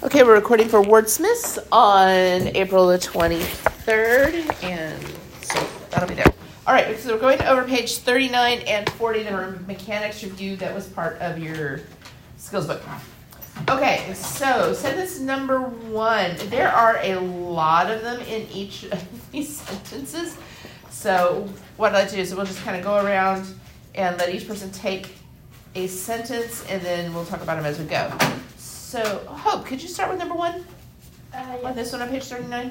Okay, we're recording for Wordsmiths on April the 23rd, and so that'll be there. All right, so we're going over page 39 and 40, the mechanics review that was part of your skills book. Okay, so sentence number 1. There are a lot of them in each of these sentences. So what I'd like to do is we'll just kind of go around and let each person take a sentence, and then we'll talk about them as we go. So, Hope, could you start with number 1? Yes. On this one on page 39?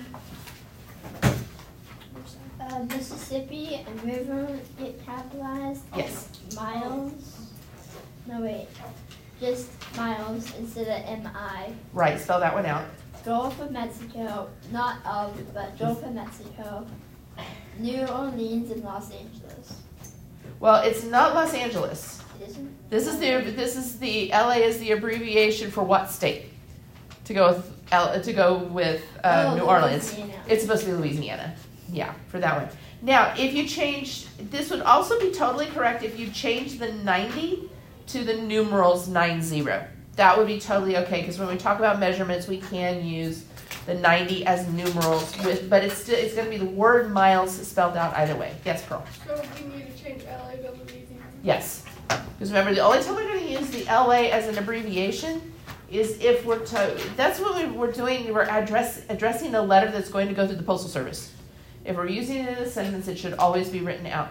Mississippi and river get capitalized. Yes. Miles. No, wait. Just miles instead of M-I. Right, spell that one out. Gulf of Mexico. Not of, but Gulf of Mexico. New Orleans and Los Angeles. Well, it's not Los Angeles. It isn't? This is the LA is the abbreviation for what state? To go with New Orleans. Louisiana. It's supposed to be Louisiana. Yeah, for that one. Now, if you change, this would also be totally correct if you change the 90 to the numerals 90. That would be totally okay, because when we talk about measurements, we can use the 90 as numerals, but it's going to be the word miles spelled out either way. Yes, Pearl? So we need to change LA to Louisiana? Yes. Because remember, the only time we're going to use the LA as an abbreviation is if that's what we're doing. We're addressing a letter that's going to go through the Postal Service. If we're using it in a sentence, it should always be written out.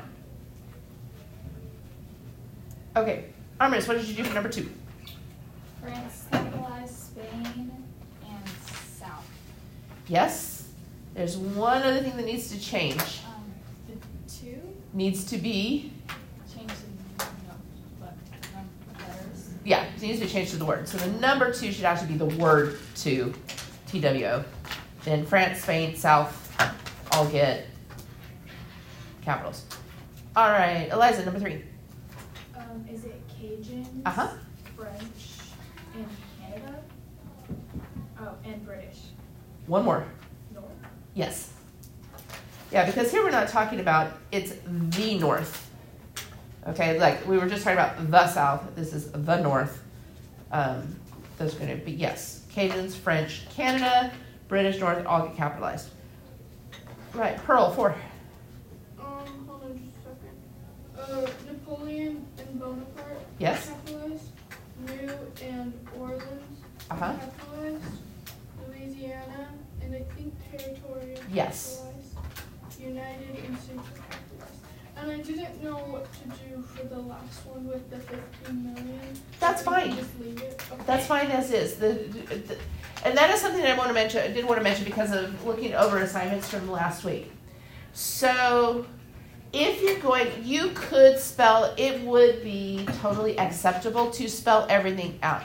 Okay. Arminis, what did you do for number 2? France capitalized Spain and South. Yes. There's one other thing that needs to change. The 2 Needs to be, changed to letters. yeah, it needs to be changed to the word. So the number 2 should actually be the word 2, TWO. Then France, Spain, South, all get capitals. All right, Eliza, number 3. Is it Cajun? Uh-huh. French and Canada? Oh, and British. One more. North. Yes. Yeah, because here we're not talking about it's the North. Okay, like we were just talking about the South. This is the North. Those are going to be, yes, Cajuns, French, Canada, British, North, all get capitalized. Right, Pearl, 4. Hold on just a second. Napoleon and Bonaparte. Yes. Capitalized. New and Orleans. Uh-huh. Capitalized. Louisiana and I think Territory. Yes. Capitalized. United and Central capitalized. And I didn't know what to do for the last one with the 15 million. That's fine. Just leave it. Okay. That's fine as is. And that is something that I did want to mention because of looking over assignments from last week. So if you're going, you could spell, it would be totally acceptable to spell everything out.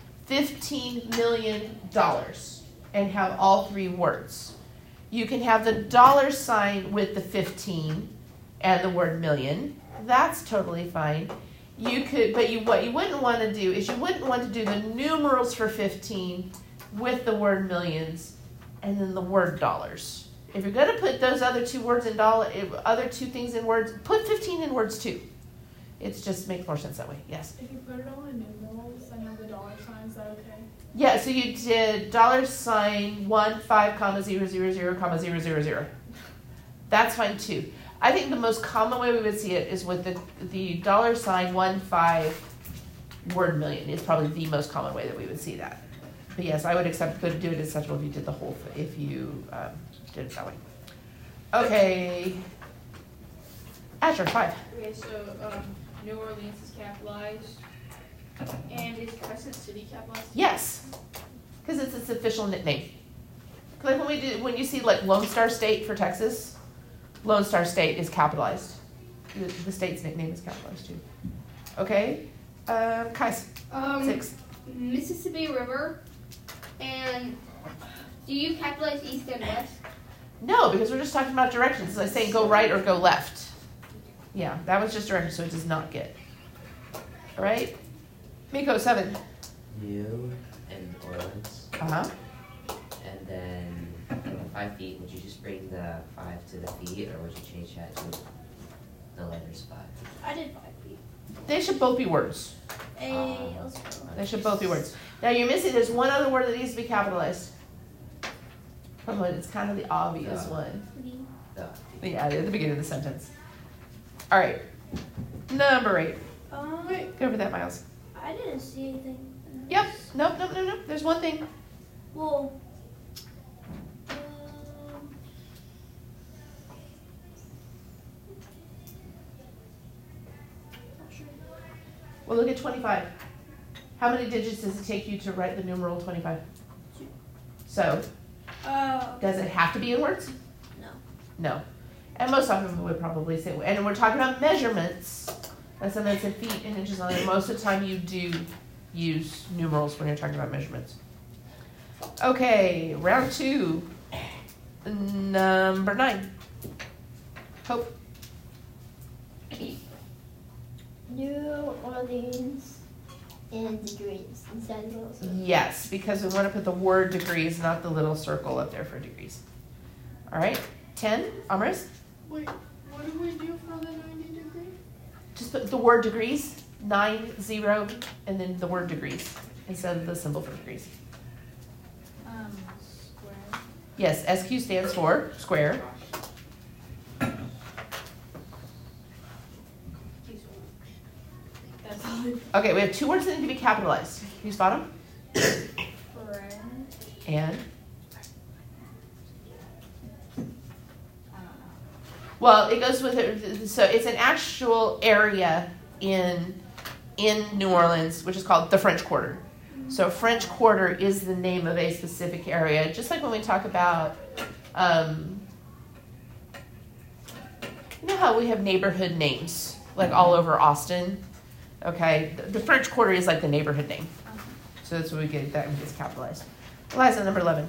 $15 million and have all 3 words. You can have the $ with the 15 and the word million. That's totally fine. You could, but what you wouldn't want to do is you wouldn't want to do the numerals for 15 with the word millions and then the word dollars. If you're going to put those other 2 words in other 2 things in words, put 15 in words too. It just makes more sense that way. Yes. If you put it all in numerals and have the dollar signs, is that okay? Yeah. So you did $1 5, 0 0 0, 0 0 0. That's fine too. I think the most common way we would see it is with the $1 5 word million. Is probably the most common way that we would see that. But yes, I would could do it as such if you did the whole thing, if you did it that way. Okay. Asher, 5. Okay, so New Orleans is capitalized. And is Crescent City capitalized? Yes, because it's its official nickname. Like when you see like Lone Star State for Texas, Lone Star State is capitalized. The state's nickname is capitalized too. Okay, Kais, 6. Mississippi River. And do you capitalize east and west? No, because we're just talking about directions. It's like saying go right or go left. Yeah, that was just directions, so it does not get. All right, Miko, 7. New and Orleans. Uh-huh. And then the 5 feet, would you just bring the 5 to the feet, or would you change that to the letters 5? I did 5 feet. They should both be words. let's go. They should both be words. Now you're missing, there's one other word that needs to be capitalized. Come on, it's kind of the obvious one. Yeah, at the beginning of the sentence. All right, number 8. Wait, Go over that, Miles. I didn't see anything. Yep. Nope. There's one thing. Well, not sure. Well, look at 25. How many digits does it take you to write the numeral 25? 2. So, does it have to be in words? No. No. And most often we would probably say, and we're talking about measurements. And sometimes in feet and inches on it. Most of the time you do use numerals when you're talking about measurements. Okay, round 2. Number 9. Hope. New Orleans in degrees instead of little circles. Yes, because we want to put the word degrees, not the little circle up there for degrees. All right, 10, Amris? wait, what do we do for the 90 degree? Just put the word degrees, 9, 0, and then the word degrees instead of the symbol for degrees. Square. Yes, SQ stands for square. That's all. Okay, we have 2 words that need to be capitalized. Can you spot them? Friend. And? I don't know. Well, it goes with it. So it's an actual area in New Orleans, which is called the French Quarter. So French Quarter is the name of a specific area, just like when we talk about, you know how we have neighborhood names, like all over Austin? Okay, the French Quarter is like the neighborhood name. So that's what we get, that gets capitalized. Eliza, number 11.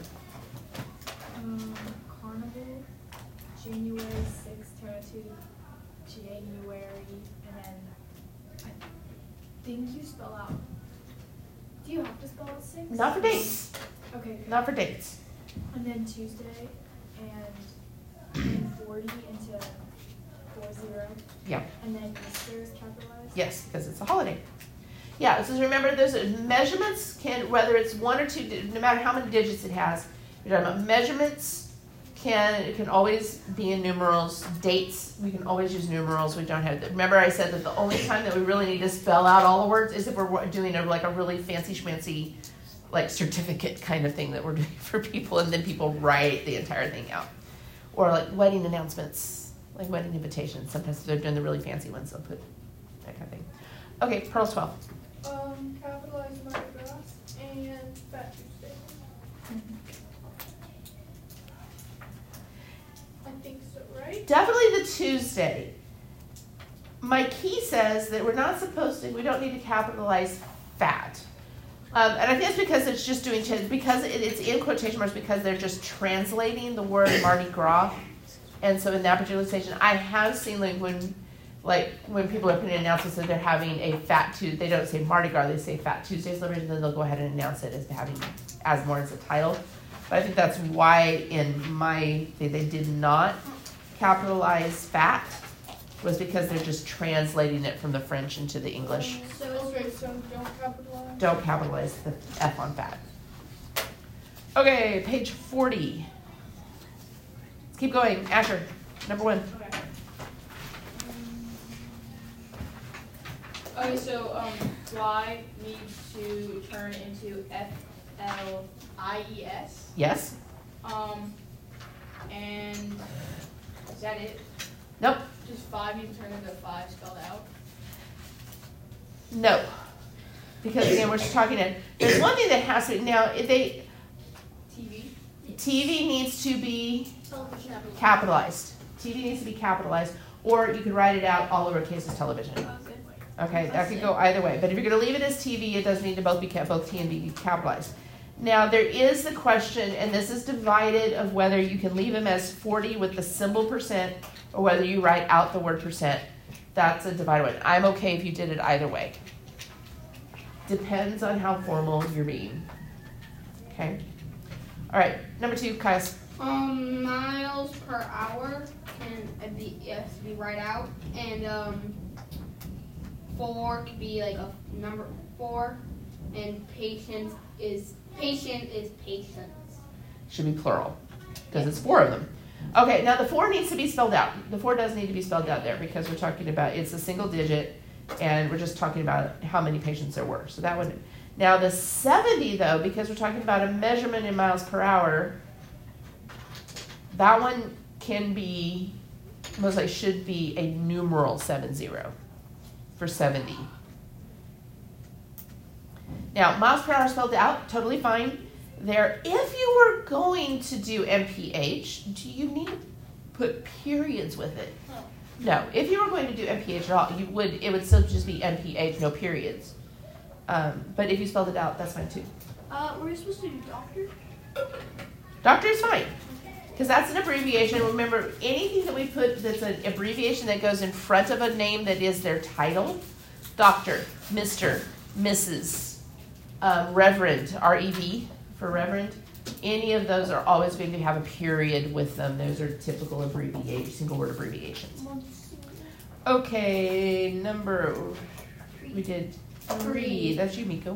Carnival, January 6th to January, and then I think you spell out. Do you have to spell out 6? Not for dates. Okay. Not for dates. And then Tuesday, and 40 into 40. Yeah. And then Easter is capitalized. Yes, because it's a holiday. Yeah, so remember, there's measurements can, whether it's 1 or 2, no matter how many digits it has, you're talking about measurements can always be in numerals. Dates, we can always use numerals. We don't have, remember I said that the only time that we really need to spell out all the words is if we're doing like a really fancy schmancy like certificate kind of thing that we're doing for people, and then people write the entire thing out. Or like wedding announcements, like wedding invitations. Sometimes if they're doing the really fancy ones, they'll put that kind of thing. Okay, Pearl's 12. Capitalize Mardi Gras and Fat Tuesday. I think so, right? Definitely the Tuesday. My key says that we're not supposed to, we don't need to capitalize fat. And I think that's because it's just doing, because it's in quotation marks, because they're just translating the word Mardi Gras. And so in that particular station, I have seen when people are putting announcements that they're having a Fat Tuesday, they don't say Mardi Gras, they say Fat Tuesday celebration, then they'll go ahead and announce it as more as a title. But I think that's why in my thing they did not capitalize fat, was because they're just translating it from the French into the English. Okay, so don't capitalize. Don't capitalize the F on fat. Okay, page 40. Let's keep going. Asher, number 1. Okay. Okay, so fly needs to turn into FLIES. Yes? And is that it? Nope. Just 5 needs to turn into 5 spelled out. No. Because again, we're just talking in. There's one thing that has to be, now if they, TV needs to be capitalized. TV needs to be capitalized, or you can write it out all lowercase as television. Okay, that could go either way. But if you're going to leave it as TV, it does need to both T and B capitalized. Now there is the question, and this is divided, of whether you can leave them as 40 with the symbol percent, or whether you write out the word percent. That's a divided one. I'm okay if you did it either way. Depends on how formal you're being. Okay. All right. Number 2, Caius. Miles per hour can be right out, and 4 could be like a number. 4, and patient is patients. Should be plural because it's 4 of them. Okay, now the 4 needs to be spelled out. The 4 does need to be spelled out there because we're talking about it's a single digit and we're just talking about how many patients there were. So that one. Now the 70 though, because we're talking about a measurement in miles per hour, that one can be, most likely should be a numeral 70 for 70. Now miles per hour spelled out, totally fine. There, if you were going to do MPH, do you need to put periods with it? No. If you were going to do MPH at all, it would still just be MPH, no periods. But if you spelled it out, that's fine too. Were you supposed to do doctor? Doctor is fine, because that's an abbreviation. Remember, anything that we put that's an abbreviation that goes in front of a name that is their title, doctor, Mr., Mrs., Reverend, R-E-V for Reverend, any of those are always going to have a period with them. Those are typical single word abbreviations. Okay, we did 3. That's you, Miko.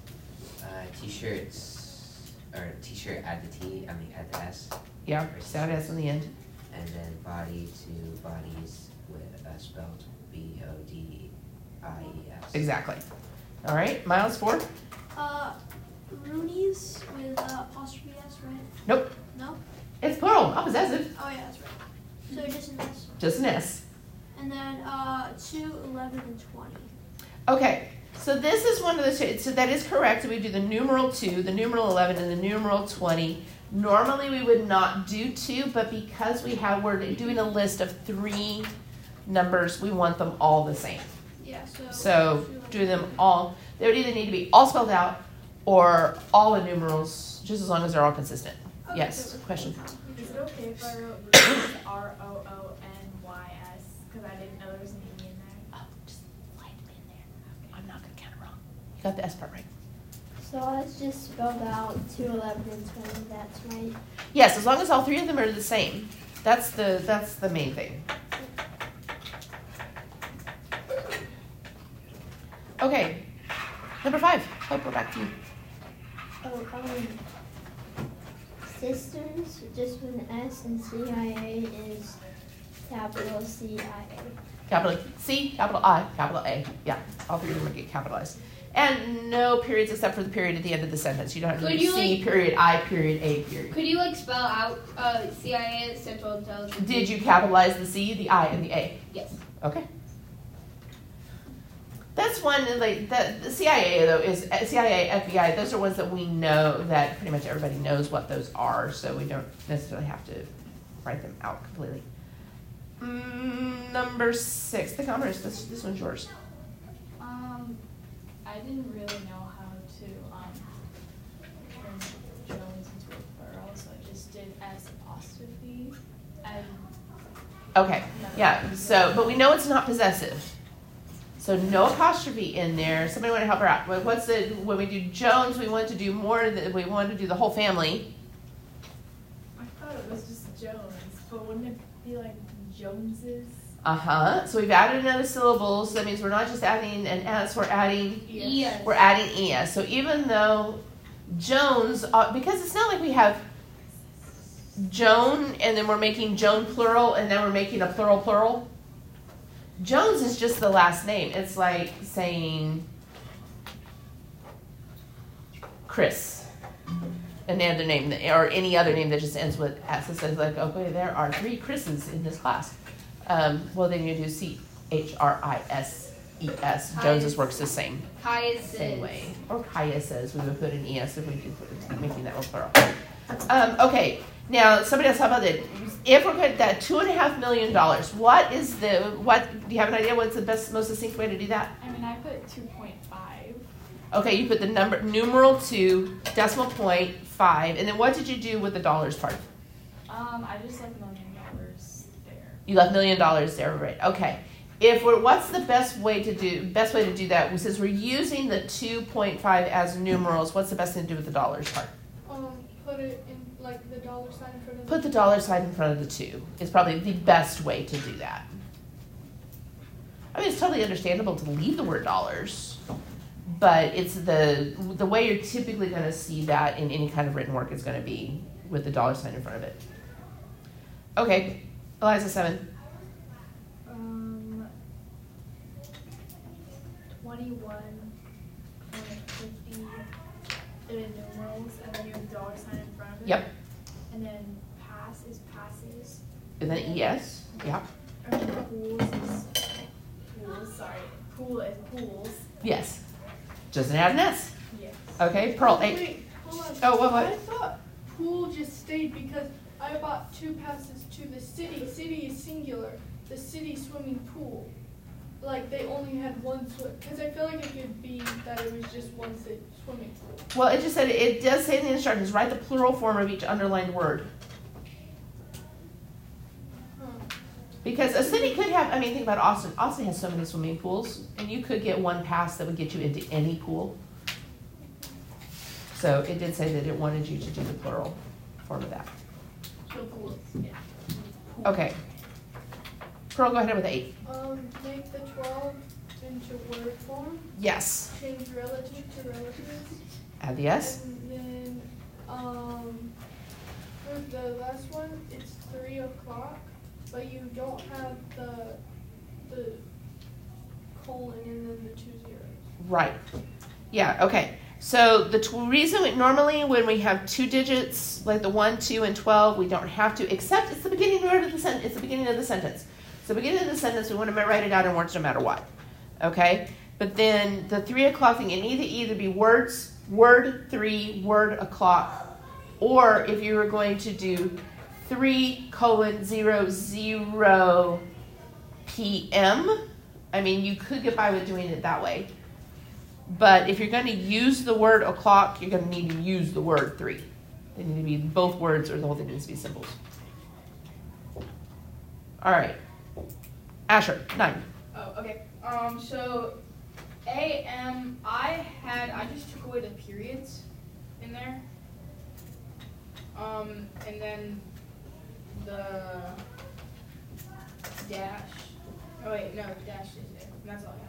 T-shirts, or T-shirt, add the T, add the S. Yeah, sad S on the end. And then body to bodies with spelled B-O-D-I-E-S. Exactly. All right, Miles 4. Rooney's with apostrophe S, right? Nope. No? It's plural, not possessive. Oh yeah, that's right. So just an S. Just an S. And then 2, 11, and 20. Okay, so this is one of the two. So that is correct. We do the numeral 2, the numeral 11, and the numeral 20. Normally we would not do 2, but because we're doing a list of 3 numbers, we want them all the same. Yeah, So doing them all, they would either need to be all spelled out or all in numerals, just as long as they're all consistent. Okay, Yes, so- question. Is it okay if I wrote Rooney's R-O-O-N-Y-S? Because I didn't know there was an E in there. Oh, just slightly in there. I'm not going to count it wrong. You got the S part right. So let's just spelled out 2, 11, and 20. That's right. Yes, as long as all 3 of them are the same. That's the main thing. Okay, number 5. Hope we're back to you. Sisters, just with an S, and CIA is capital CIA. Capital C, capital I, capital A. Yeah, all 3 of them get capitalized. And no periods except for the period at the end of the sentence. You don't have to do C, period, I, period, A, period. Could you spell out CIA, Central Intelligence? Did you capitalize the C, the I, and the A? Yes. Okay. That's one, like, the CIA, though, is CIA, FBI, those are ones that we know that pretty much everybody knows what those are, so we don't necessarily have to write them out completely. Number 6, the commerce, this one's yours. I didn't really know how to turn Jones into a plural, so I just did S apostrophe. Okay, yeah, so, but we know it's not possessive. So no apostrophe in there. Somebody want to help her out. When we do Jones, we want to do we want to do the whole family. I thought it was just Jones, but wouldn't it be like Joneses? So we've added another syllable, so that means we're not just adding an S, we're adding Yes. We're adding ES. So even though Jones, because it's not like we have Joan and then we're making Joan plural and then we're making a plural. Jones is just the last name. It's like saying Chris, another name, or any other name that just ends with S. It says like, okay, there are 3 Chris's in this class. Well, then you do CHRISES. Jones's works the same way. Or Caius's. We would put an ES if we do making that one plural. Okay. Now, somebody else, how about that? If we're good, that $2.5 million, do you have an idea what's the most succinct way to do that? I mean, I put 2.5. Okay, you put the number, numeral 2, decimal point, 5, and then what did you do with the dollars part? I just left $1 million there. You left $1 million there, right? Okay. What's the best way to do that? Since we're using the 2.5 as numerals, what's the best thing to do with the dollars part? Put it in like the dollar sign in front of Put the dollar sign in front of the 2 is probably the best way to do that. I mean, it's totally understandable to leave the word dollars, But it's the way you're typically going to see that in any kind of written work is going to be with the dollar sign in front of it. Okay, Eliza 7. 21.50 in numerals, and then you have the dollar sign in front of it. Yep. And then pass is passes. And then ES. Yeah. Or pools is pools. Sorry, pool is pools. Yes. Doesn't add an S. Yes. Okay, Pearl 8. Wait, hold on. Oh, what? I thought pool just stayed because I bought 2 passes to the city. City is singular. The city swimming pool. Like they only had one swim. Because I feel like it could be that it was just one swimming pool. Well, it just said, it does say in the instructions, write the plural form of each underlined word. Huh. Because a city could have, I mean, think about Austin. Austin has so many swimming pools, and you could get one pass that would get you into any pool. So it did say that it wanted you to do the plural form of that. So pools. Yeah. Okay. Pearl, go ahead with 8. Make the 12 into word form. Yes. Change relative to relatives. Add the S. And then, for the last one, it's 3 o'clock, but you don't have the colon and then the 2 zeros. Right. Yeah, okay. So the reason normally when we have 2 digits, like the 1, 2, and 12, we don't have to, except it's the beginning of the sentence. It's the beginning of the sentence. So beginning of the sentence, we want to write it out in words no matter what. Okay? But then the 3 o'clock thing, it either be words, word 3, word o'clock, or if you were going to do 3:00 p.m., I mean, you could get by with doing it that way. But if you're going to use the word o'clock, you're going to need to use the word 3. They need to be both words, or the whole thing needs to be symbols. All right. Asher, 9. Oh, okay. So AM, I just took away the periods in there. And then the dash. Oh wait, no, the dash is there. And that's all I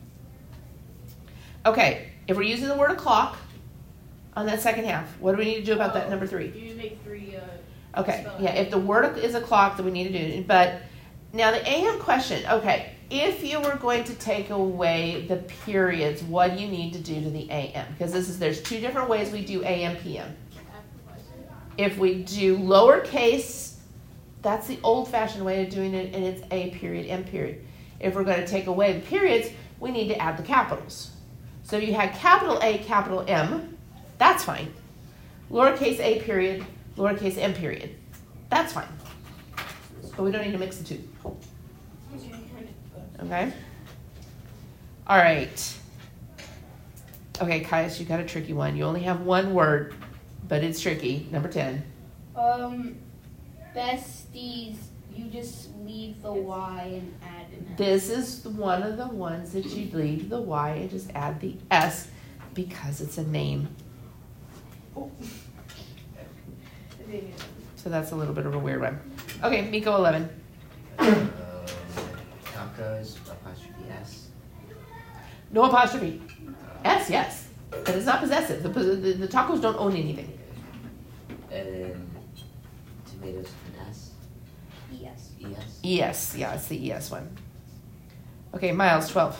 had. Okay, if we're using the word o'clock on that second half, what do we need to do about that number 3? You make 3. Okay, spell yeah, out. if the word is o'clock, then we need to do it. But now the AM question, okay, if you were going to take away the periods, what do you need to do to the AM? Because there's 2 different ways we do AM, PM. If we do lowercase, that's the old-fashioned way of doing it, and it's A period, M period. If we're going to take away the periods, we need to add the capitals. So you had capital A, capital M, that's fine. Lowercase a period, lowercase m period, that's fine. But we don't need to mix the 2. Okay? All right. Okay, Caius, you got a tricky one. You only have one word, but it's tricky. Number 10. Besties, you just leave the Y and add an S. This is one of the ones that you leave the Y and just add the S because it's a name. So that's a little bit of a weird one. Okay, Miko 11. Tacos, apostrophe S. No apostrophe. S, yes. But it's not possessive. The tacos don't own anything. And then tomatoes, an S. Yes. ES. ES, yeah, it's the ES one. Okay, Miles 12.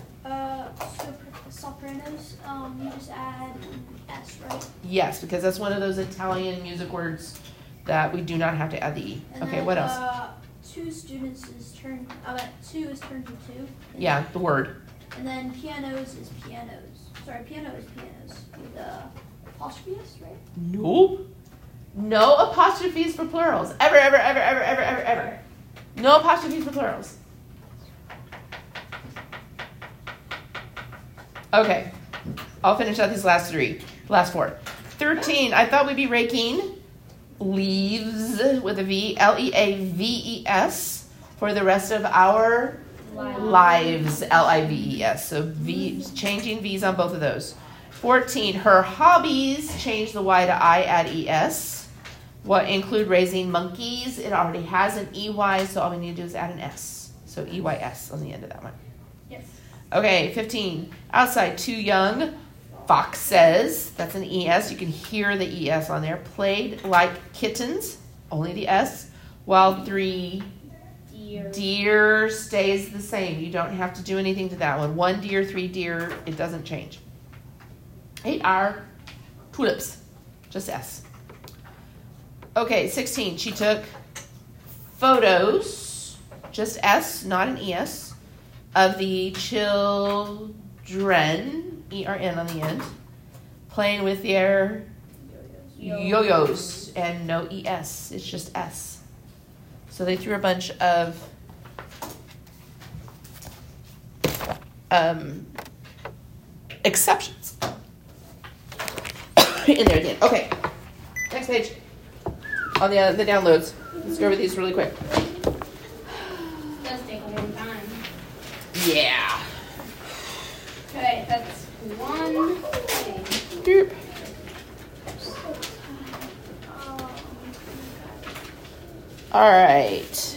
Sopranos, you just add S, right? Yes, because that's one of those Italian music words that we do not have to add the E. And Okay, then, what else? 2 students is turned, 2 is turned to 2. Yeah, the word. And then pianos is pianos. Sorry, piano is pianos. With apostrophe S, right? Nope. No apostrophes for plurals. Ever, ever, ever, ever, ever, ever, ever. No apostrophes for plurals. Okay. I'll finish out these last 4. 13. I thought we'd be raking leaves with a V, L-E-A-V-E-S, for the rest of our lives, L-I-V-E-S. So V, changing V's on both of those. 14. Her hobbies, change the Y to I, add E-S. What include raising monkeys. It already has an E-Y, so all we need to do is add an S. So E-Y-S on the end of that one. Yes. Okay, 15. Outside, 2 young foxes. That's an ES. You can hear the ES on there. Played like kittens. Only the S. While 3 deer stays the same. You don't have to do anything to that one. 1 deer, 3 deer. It doesn't change. 8 are tulips. Just S. Okay, 16. She took photos. Just S, not an ES. Of the children, ERN on the end, playing with their yo-yos, and no ES, it's just S. So they threw a bunch of exceptions in there again. Okay, next page on the downloads. Let's go over these really quick. Does take a long time. Yeah. Okay, that's one thing. Derp. All right.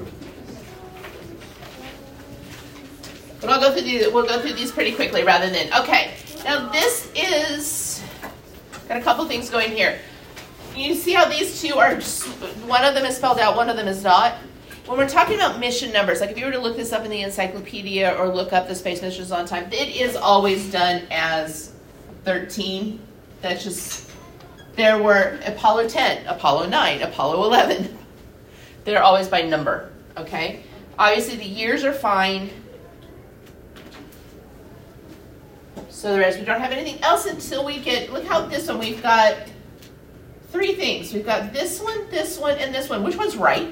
But I'll go through these. We'll go through these pretty quickly rather than. Okay. Now this is got a couple things going here. You see how these two are? One of them is spelled out. One of them is not. When we're talking about mission numbers, like if you were to look this up in the encyclopedia or look up the space missions on time, it is always done as 13. That's just, there were Apollo 10, Apollo 9, Apollo 11. They're always by number, okay? Obviously the years are fine. So the rest, we don't have anything else until we get, look how this one, we've got 3 things. We've got this one, and this one. Which one's right?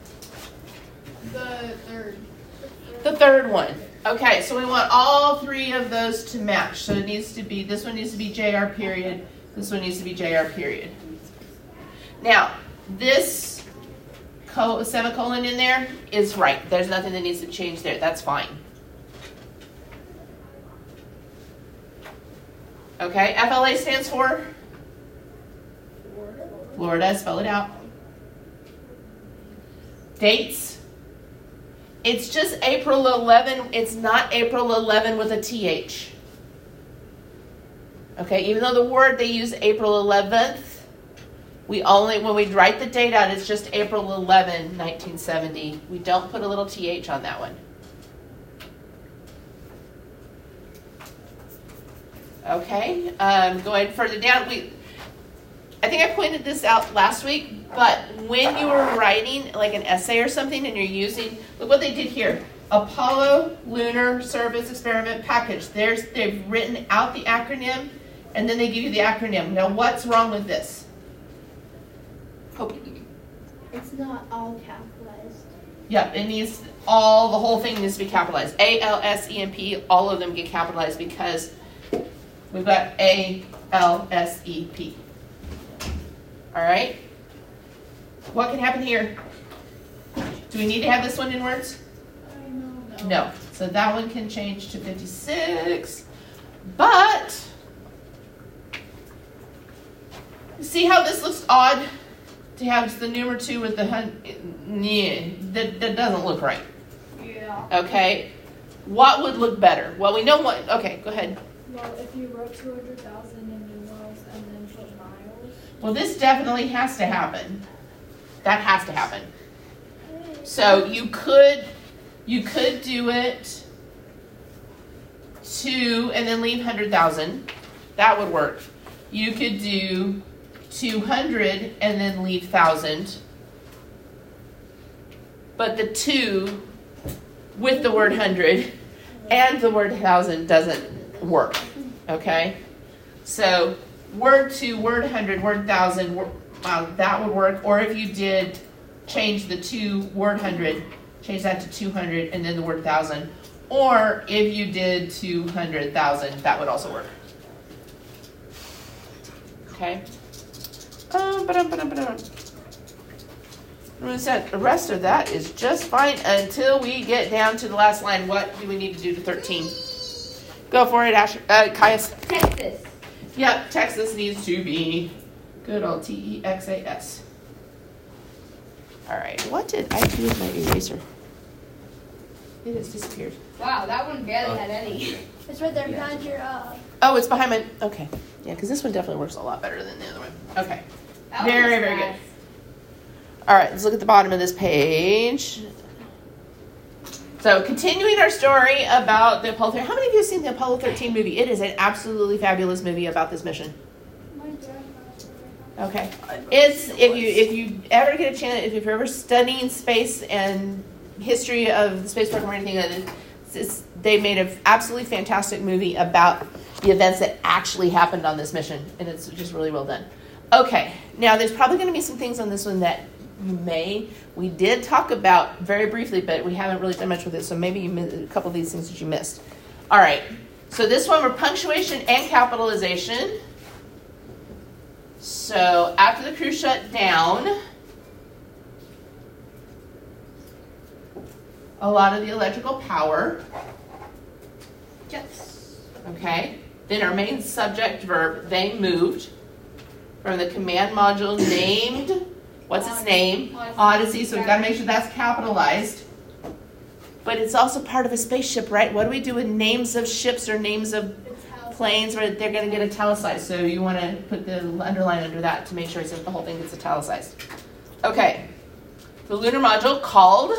The third. The third one. Okay, so we want all 3 of those to match. So it needs to be, this one needs to be JR period. This one needs to be JR period. Now, this semicolon in there is right. There's nothing that needs to change there. That's fine. Okay, FLA stands for? Florida. Spell it out. Dates. It's just April 11. It's not April 11 with a TH. Okay, even though the word they use April 11th, we only, when we write the date out, it's just April 11, 1970. We don't put a little TH on that one. Okay, going further down, I think I pointed this out last week, but when you were writing like an essay or something and you're using, look what they did here. Apollo Lunar Service Experiment Package. They've written out the acronym and then they give you the acronym. Now what's wrong with this? It's not all capitalized. Yep, it needs, the whole thing needs to be capitalized. ALSEMP, all of them get capitalized because we've got ALSEP. All right. What can happen here? Do we need to have this one in words? No. So that one can change to 56. But see how this looks odd to have the number 2 with the that doesn't look right. Yeah. Okay. What would look better? Well, we know what. Okay, go ahead. Well, if you wrote 200,000 in numerals and then put miles. Well, this definitely has to happen. That has to happen. So you could do it 2 and then leave 100,000. That would work. You could do 200 and then leave 1,000. But the 2 with the word 100 and the word 1,000 doesn't work. Okay? So word 2, word 100, word 1,000, that would work. Or if you did change the 2 word 100, change that to 200 and then the word 1,000. Or if you did 200,000, that would also work. Okay? The rest of that is just fine until we get down to the last line. What do we need to do to 13? Go for it, Asher. Caius. Texas. Yep, Texas needs to be good old TEXAS. All right, what did I do with my eraser? It has disappeared. Wow, that one barely had any. It's right there Yeah. behind your Oh, it's behind my, okay. Yeah, because this one definitely works a lot better than the other one. Okay. That one Very, was very bad. good. All right, let's look at the bottom of this page. So, continuing our story about the Apollo 13. How many of you have seen the Apollo 13 movie? It is an absolutely fabulous movie about this mission. My dad has it right now. Okay. It's if you ever get a chance, if you're ever studying space and history of the space program or anything, they made an absolutely fantastic movie about the events that actually happened on this mission, and it's just really well done. Okay, now there's probably going to be some things on this one that we did talk about very briefly, but we haven't really done much with it, so maybe you missed a couple of these things that you missed. All right, so this one were punctuation and capitalization. So after the crew shut down, a lot of the electrical power. Yes. Okay. Then our main subject verb, they moved from the command module named, what's its name? Odyssey. So we've got to make sure that's capitalized. But it's also part of a spaceship, right? What do we do with names of ships or names of planes where they're going to get italicized? So you want to put the underline under that to make sure that the whole thing gets italicized. Okay. The lunar module called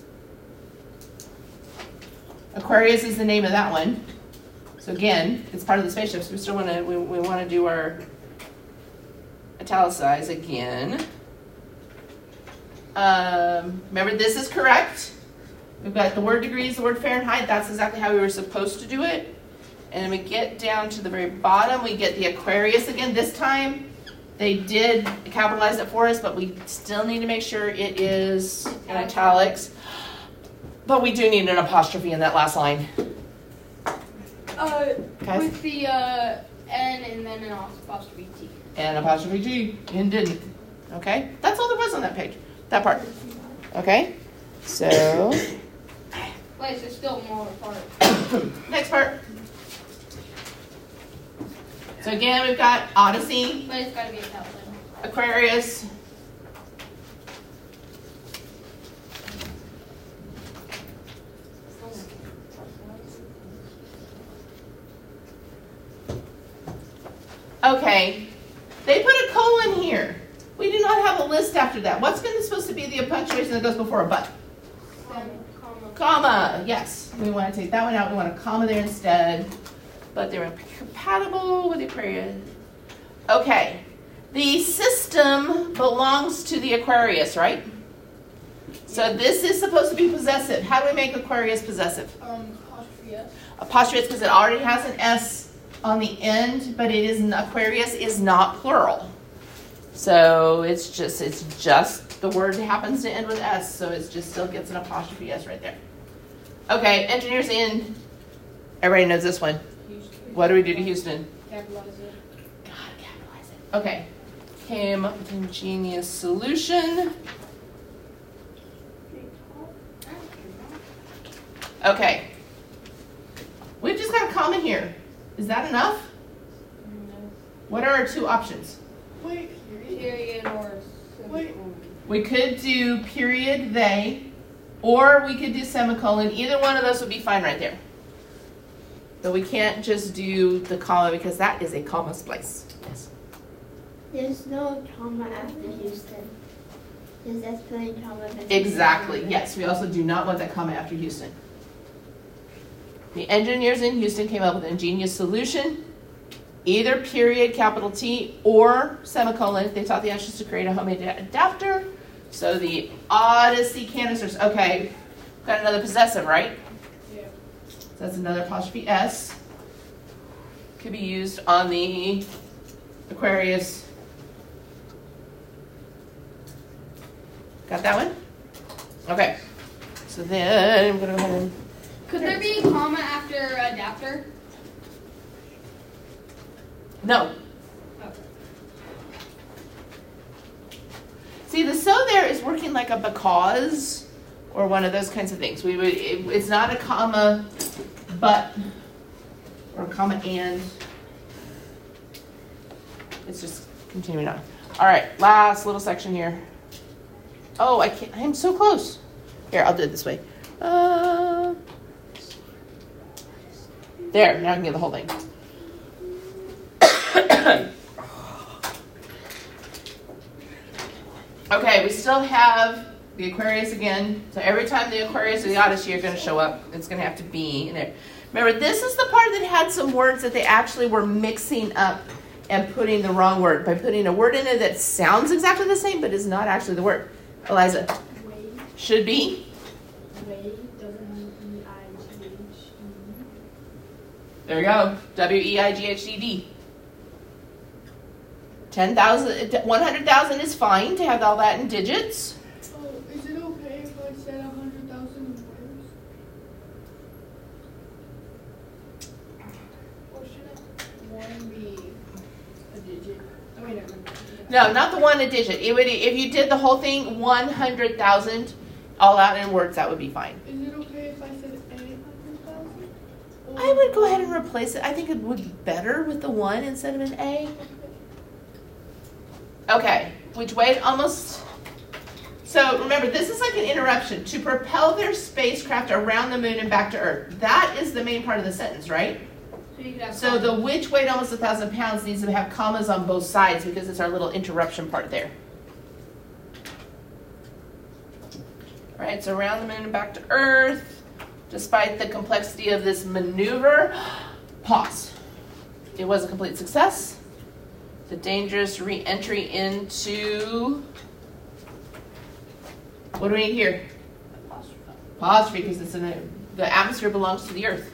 Aquarius is the name of that one. So again, it's part of the spaceship. So we still want to we want to do our italicize again. Remember, this is correct. We've got the word degrees, the word Fahrenheit. That's exactly how we were supposed to do it. And then we get down to the very bottom. We get the Aquarius again. This time, they did capitalize it for us, but we still need to make sure it is in italics. But we do need an apostrophe in that last line. Guys? With the N and then an apostrophe T. And apostrophe G. And didn't. Okay? That's all there was on that page. That part. Okay? So, Wait, there's still more part. next part. So again, we've got Odyssey, But it's gotta be italic. Aquarius, okay, they put a colon here. We do not have a list after that. What's supposed to be the punctuation that goes before a but? Comma, yes. We want to take that one out. We want a comma there instead. But they're incompatible with Aquarius. Okay. The system belongs to the Aquarius, right? So this is supposed to be possessive. How do we make Aquarius possessive? Apostrophe S. Apostrophe because it already has an S on the end, but it isn't. Aquarius is not plural. So it's just the word happens to end with S, so it just still gets an apostrophe S right there. Okay, engineers in. Everybody knows this one. Houston. What do we do to Houston? Capitalize it. God, capitalize it. Okay. Came up with an ingenious solution. Okay. We've just got a comma here. Is that enough? No. What are our two options? Wait, Period or Wait. semicolon. We could do period, they, or we could do semicolon. Either one of those would be fine right there. But we can't just do the comma because that is a comma splice. Yes. There's no comma after Houston. There's exclamation comma. Exactly. Yes. We also do not want that comma after Houston. The engineers in Houston came up with an ingenious solution. Either period, capital T, or semicolon. They taught the astronauters to create a homemade adapter. So the Odyssey canisters. Okay. Got another possessive, right? Yeah. So that's another apostrophe S. Could be used on the Aquarius. Got that one? Okay. So then I'm going to go ahead and... Could there be a comma after adapter? No. Okay. See, the so there is working like a because or one of those kinds of things. It's not a comma, but, or a comma and. It's just continuing on. All right, last little section here. Oh, I am so close. Here, I'll do it this way. There, now I can get the whole thing. Okay, we still have the Aquarius again. So every time the Aquarius or the Odyssey are going to show up, it's going to have to be in there. Remember, this is the part that had some words that they actually were mixing up and putting the wrong word by putting a word in it that sounds exactly the same but is not actually the word. Eliza. Wade. Should be. Wade. W-E-I-G-H-E-D. There we go. W-E-I-G-H-E-D. 10,000, 100,000 is fine to have all that in digits. Oh, is it okay if I said 100,000 in words? Or should I? One be a digit. Oh wait, No, not the one a digit. It would, if you did the whole thing, 100,000 all out in words, that would be fine. Is it okay if I said 800,000? I would go ahead and replace it. I think it would be better with the 1 instead of an A. Okay, which Wade almost... So remember, this is like an interruption. To propel their spacecraft around the moon and back to Earth. That is the main part of the sentence, right? So you could have So the which weighed almost 1,000 pounds needs to have commas on both sides because it's our little interruption part there. All right, so around the moon and back to Earth. Despite the complexity of this maneuver, pause. It was a complete success. The dangerous re-entry into, what do we need here? Apostrophe, because it's in the atmosphere belongs to the Earth.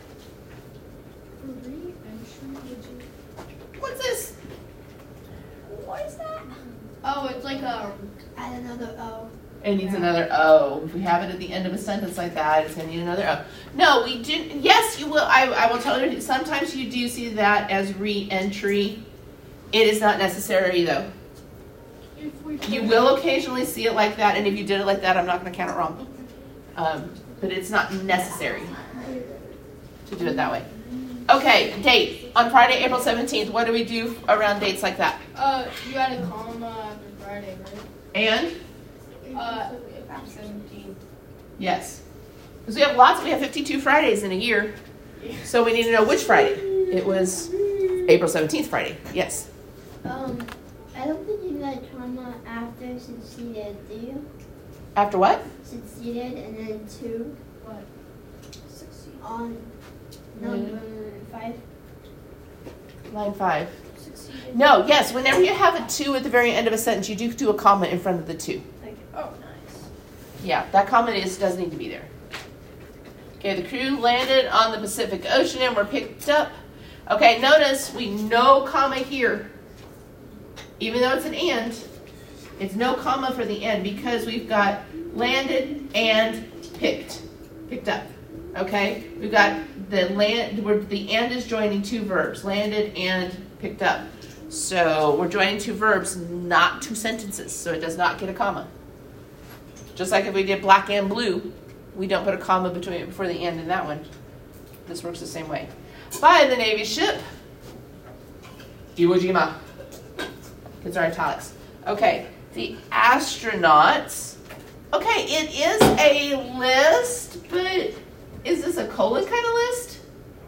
What's this? What is that? Oh, it's like a. Add another O. It needs another O. If we have it at the end of a sentence like that, it's going to need another O. No, we didn't. Yes, you will. I will tell you, sometimes you do see that as re-entry. It is not necessary, though. You will occasionally see it like that, and if you did it like that, I'm not going to count it wrong. But it's not necessary to do it that way. Okay, date. On Friday, April 17th, what do we do around dates like that? You had a comma after Friday, right? And? April 17th. Yes. Because we have lots, we have 52 Fridays in a year. So we need to know which Friday. It was April 17th Friday. Yes. I don't think you need a comma after succeeded, do you? After what? Succeeded and then 2. What? On number 5. Line 5. Succeeded. No, yes, whenever you have a 2 at the very end of a sentence, you do a comma in front of the 2. Okay. Oh, nice. Yeah, that comma does need to be there. Okay, the crew landed on the Pacific Ocean and were picked up. Okay, notice we no comma here. Even though it's an and, it's no comma for the end because we've got landed and picked up. Okay, we've got the land where the and is joining 2 verbs, landed and picked up. So we're joining 2 verbs, not 2 sentences. So it does not get a comma. Just like if we did black and blue, we don't put a comma before the and in that one. This works the same way. By the Navy ship, Iwo Jima. These are italics. Okay, the astronauts. Okay, it is a list, but is this a colon kind of list?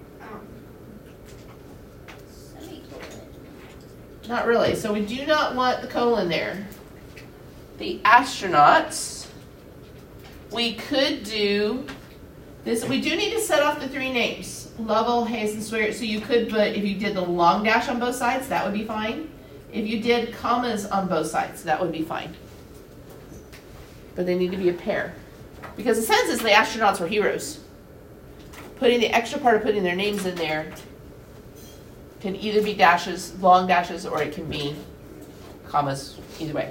Not really. So we do not want the colon there. The astronauts. We could do this. We do need to set off the 3 names. Lovell, Hayes, and Sawyer. So you could put, if you did the long dash on both sides, that would be fine. If you did commas on both sides, that would be fine. But they need to be a pair. Because the sense is the astronauts were heroes. Putting the extra part of putting their names in there can either be dashes, long dashes, or it can be commas, either way.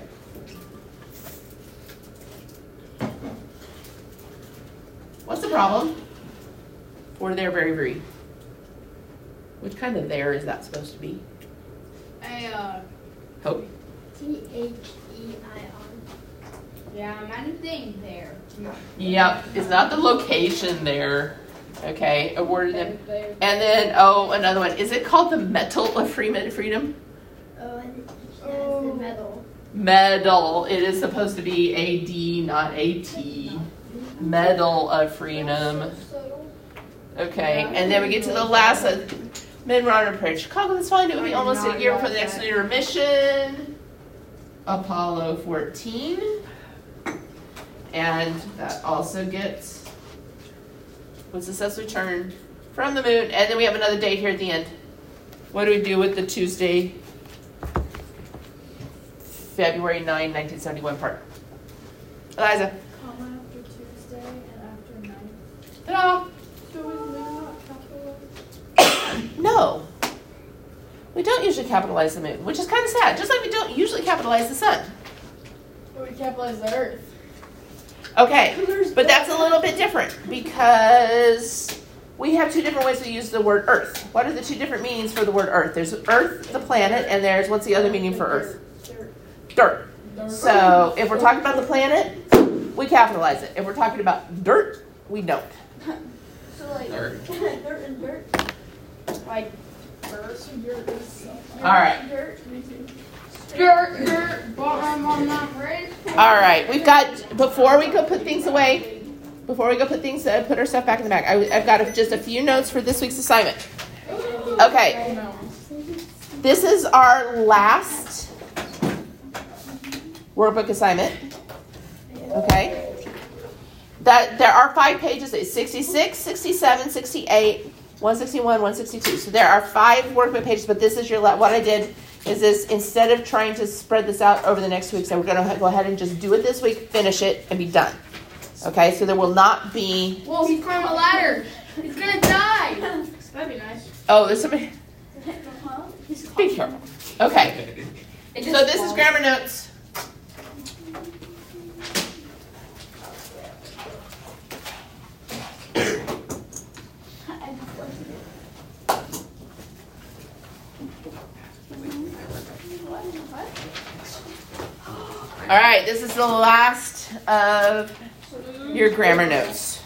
What's the problem? For their very, very. Which kind of there is that supposed to be? Hope. Their. Yeah, I'm at a thing there. Yep, it's not the location there. Okay, a word in There. And then, oh, another one. Is it called the Medal of Freedom? Oh, and that's the medal. Medal. It is supposed to be A-D, not A-T. Medal of Freedom. Okay, and then we get to the last Mid-Runner Prayer Chicago. That's fine. It would be almost a year before the next lunar mission. Apollo 14. And that also gets when successfully returned from the moon. And then we have another date here at the end. What do we do with the Tuesday, February 9, 1971 part? Eliza. Comma after Tuesday and after night. Ta-da! So is moon not capitalized? No. We don't usually capitalize the moon, which is kind of sad. Just like we don't usually capitalize the sun. But we capitalize the earth. Okay, but that's a little bit different because we have two different ways to use the word earth. What are the two different meanings for the word earth? There's earth, the planet, and there's, what's the other meaning for earth? Dirt. So if we're talking about the planet, we capitalize it. If we're talking about dirt, we don't. So like Dirt. dirt and dirt. Like earth and dirt is All right. Dirt. Bottom on that bridge. All right. We've got, before we go put things away, put our stuff back in the bag, I've got just a few notes for this week's assignment. Okay. This is our last workbook assignment. Okay. That there are 5 pages. It's 66, 67, 68, 161, 162. So there are 5 workbook pages, but this is your what I did is this, instead of trying to spread this out over the next 2 weeks, we're going to go ahead and just do it this week, finish it, and be done. Okay, so there will not be... Whoa, he's climbing a ladder. He's gonna die. That'd be nice. Oh, there's somebody... Be careful. Okay, so this is grammar notes. All right, this is the last of your grammar notes.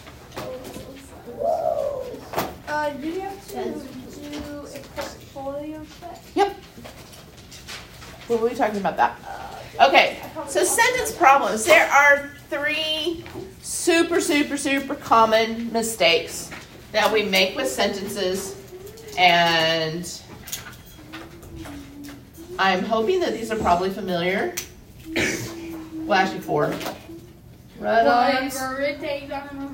do you have to do a portfolio check? Yep. What were we talking about that? Okay, so sentence problems. There are 3 super common mistakes that we make with sentences, and I'm hoping that these are probably familiar. Well, actually 4. Run-ons. Whatever it takes.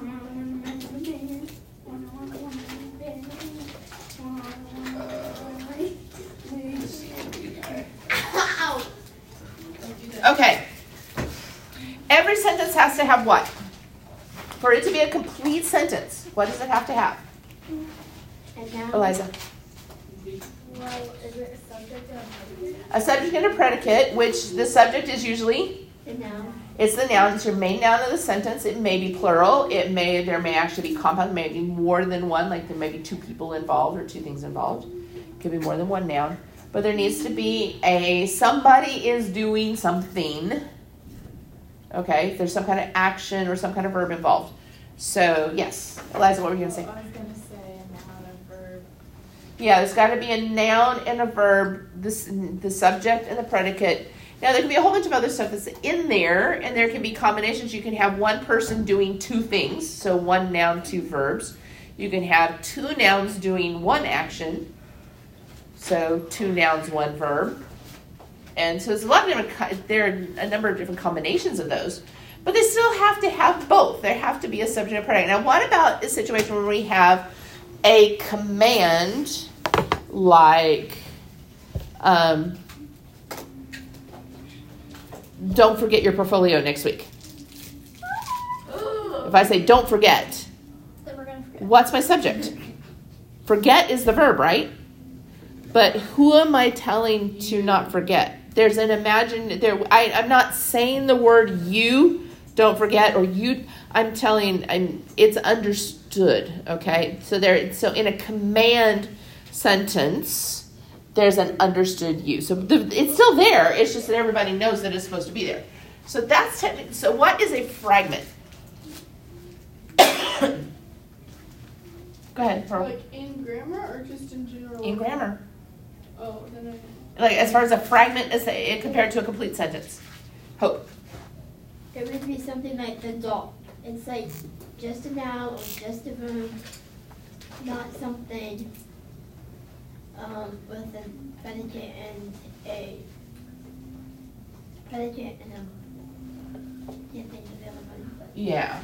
Okay. Every sentence has to have what? For it to be a complete sentence, what does it have to have? And now, Eliza. Well, is it a subject or a predicate? A subject and a predicate, which the subject is usually, and now, it's the noun, it's your main noun of the sentence. It may be plural. There may actually be compound, maybe more than one, like there may be 2 people involved or 2 things involved. It could be more than one noun. But there needs to be somebody is doing something. Okay, there's some kind of action or some kind of verb involved. So, yes. Eliza, what were you going to say? I was going to say a noun and verb. Yeah, there's got to be a noun and a verb, the subject and the predicate. Now, there can be a whole bunch of other stuff that's in there, and there can be combinations. You can have one person doing 2 things, so 1 noun, 2 verbs. You can have 2 nouns doing 1 action, so 2 nouns, 1 verb. And so there's a lot of different, there are a number of different combinations of those, but they still have to have both. There have to be a subject and predicate. Now, what about a situation where we have a command like, don't forget your portfolio next week. If I say don't forget, then we're going to forget. what's my subject? Forget is the verb, right? But who am I telling to not forget? There's an I'm not saying the word you, don't forget, or you, it's understood, okay? So in a command sentence, there's an understood you. So it's still there, it's just that everybody knows that it's supposed to be there. So that's technically, so what is a fragment? Go ahead, Pearl. Like in grammar or just in general? In grammar. Oh, then I... Like as far as a fragment is compared to a complete sentence. Hope. It would be something like the dog. It's like just a noun or just a verb. not something with a predicate and a predicate and a can't think of the other one, but Yeah.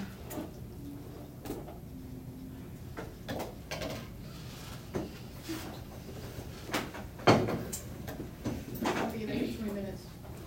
I'll be there in 20 minutes.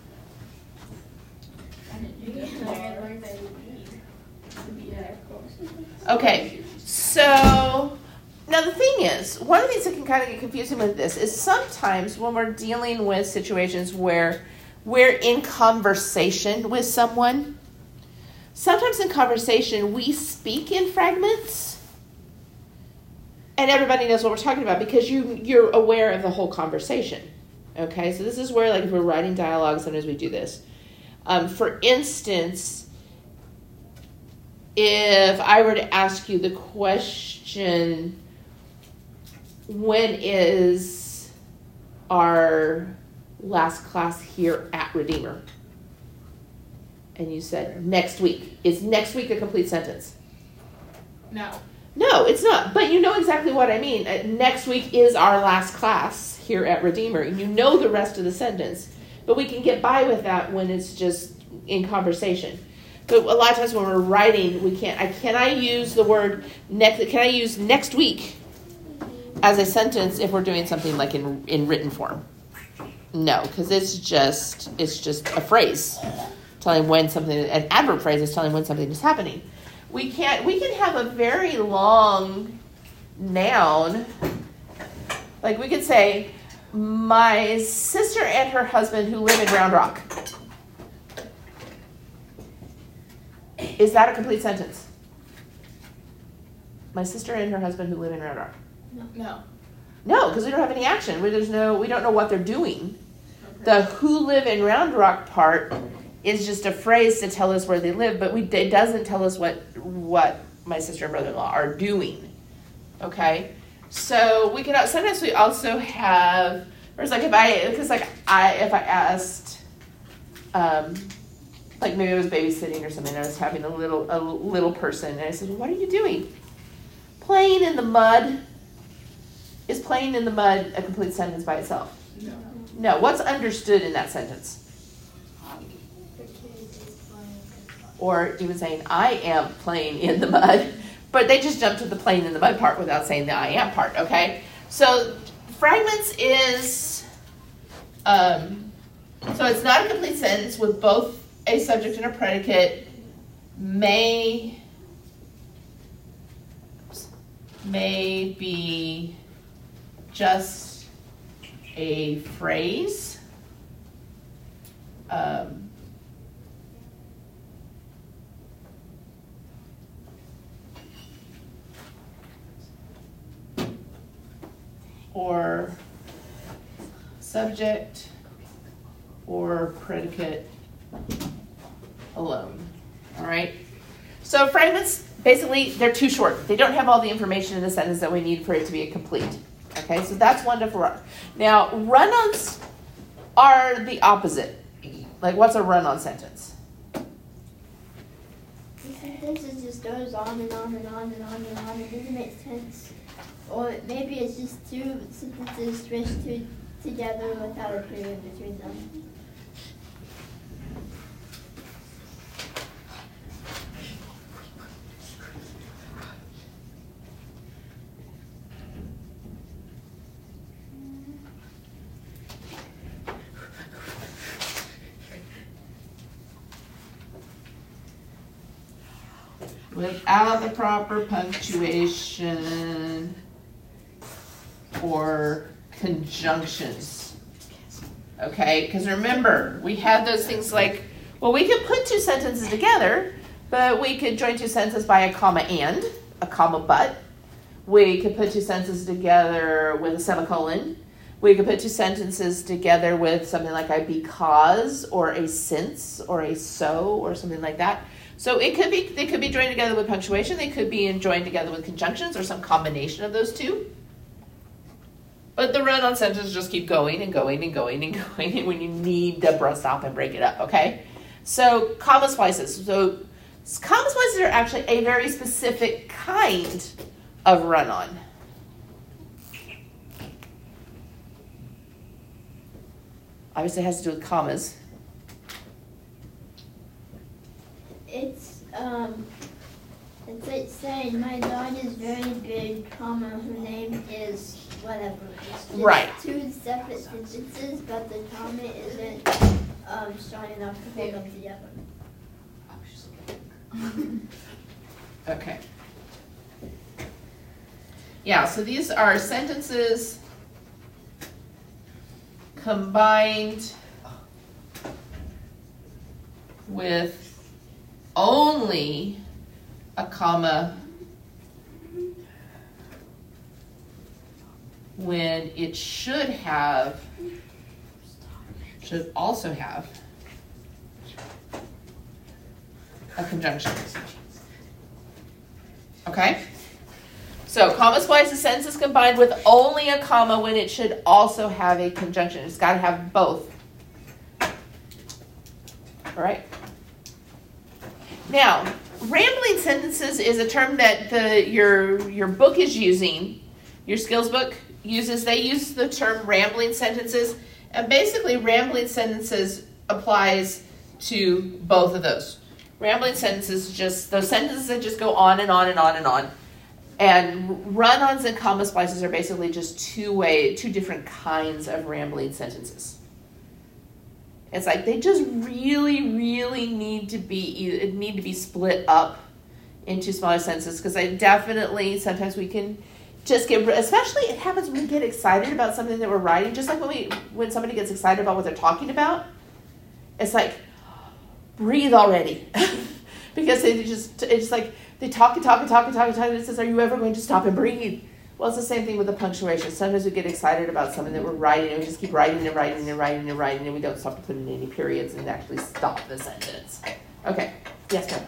Okay, so now the thing is, one of the things that can kind of get confusing with this is sometimes when we're dealing with situations where we're in conversation with someone, sometimes in conversation we speak in fragments and everybody knows what we're talking about because you're aware of the whole conversation. Okay, so this is where, like, if we're writing dialogue, sometimes we do this. For instance, if I were to ask you the question, when is our last class here at Redeemer? And you said, next week. Is next week a complete sentence? No. No, it's not. But you know exactly what I mean. Next week is our last class here at Redeemer. And you know the rest of the sentence. But we can get by with that when it's just in conversation. But a lot of times when we're writing, we can't. Can I use the word next? Can I use next week as a sentence if we're doing something like in written form? No, because it's just a phrase telling when something. An adverb phrase is telling when something is happening. We can have a very long noun. Like we could say, my sister and her husband who live in Round Rock. Is that a complete sentence? My sister and her husband who live in Round Rock. No. No, because we don't have any action. We don't know what they're doing. The who live in Round Rock part is just a phrase to tell us where they live, but it doesn't tell us what my sister and brother-in-law are doing. Okay, so we could sometimes we also have, or it's like if I asked, like maybe I was babysitting or something, and I was having a little person, and I said, well, "What are you doing?" Playing in the mud. Is playing in the mud a complete sentence by itself? No. No. What's understood in that sentence? Or even saying, I am playing in the mud. But they just jumped to the playing in the mud part without saying the I am part, okay? So fragments is, so it's not a complete sentence with both a subject and a predicate. May be just a phrase. Or subject or predicate alone. All right? So fragments, basically, they're too short. They don't have all the information in the sentence that we need for it to be complete. Okay, so that's one to run. Now, run-ons are the opposite. Like, what's a run-on sentence? the sentence just goes on and on and on and on and on. It doesn't make sense. Or maybe it's just two sentences stretched together without a period between them. Without the proper punctuation or conjunctions. Okay, because remember, we have those things like, well, we could put two sentences together, but we could join two sentences by a comma and, a comma but. We could put two sentences together with a semicolon. We could put two sentences together with something like a because or a since or a so or something like that. So they could be joined together with punctuation. They could be joined together with conjunctions or some combination of those two. But the run-on sentences just keep going and going and going and going, and when you need to stop and break it up, okay? So comma splices. So comma splices are actually a very specific kind of run-on. obviously has to do with commas. It's like saying my dog is very big, comma, her name is whatever. It's just Right. two separate sentences, but the comma isn't strong enough to hold them together. Okay. Yeah, so these are sentences combined with only a comma when it should also have a conjunction. Okay? So, comma splices sentences combined with only a comma when it should also have a conjunction. It's got to have both. All right? Now, rambling sentences is a term that your book is using. Your skills book uses. They use the term rambling sentences. And basically, rambling sentences applies to both of those. Rambling sentences just those sentences that just go on and on and on and on. And run-ons and comma splices are basically just two different kinds of rambling sentences. It's like they just really, really need to be split up into smaller sentences, because sometimes we can just get, especially it happens when we get excited about something that we're writing, just like when somebody gets excited about what they're talking about. It's like, breathe already. Because it's like they talk and talk and talk and talk and talk, and it says, are you ever going to stop and breathe? Well, it's the same thing with the punctuation. Sometimes we get excited about something that we're writing, and we just keep writing and writing and writing and writing, and we don't stop to put in any periods and actually stop the sentence. Okay. Yes, ma'am.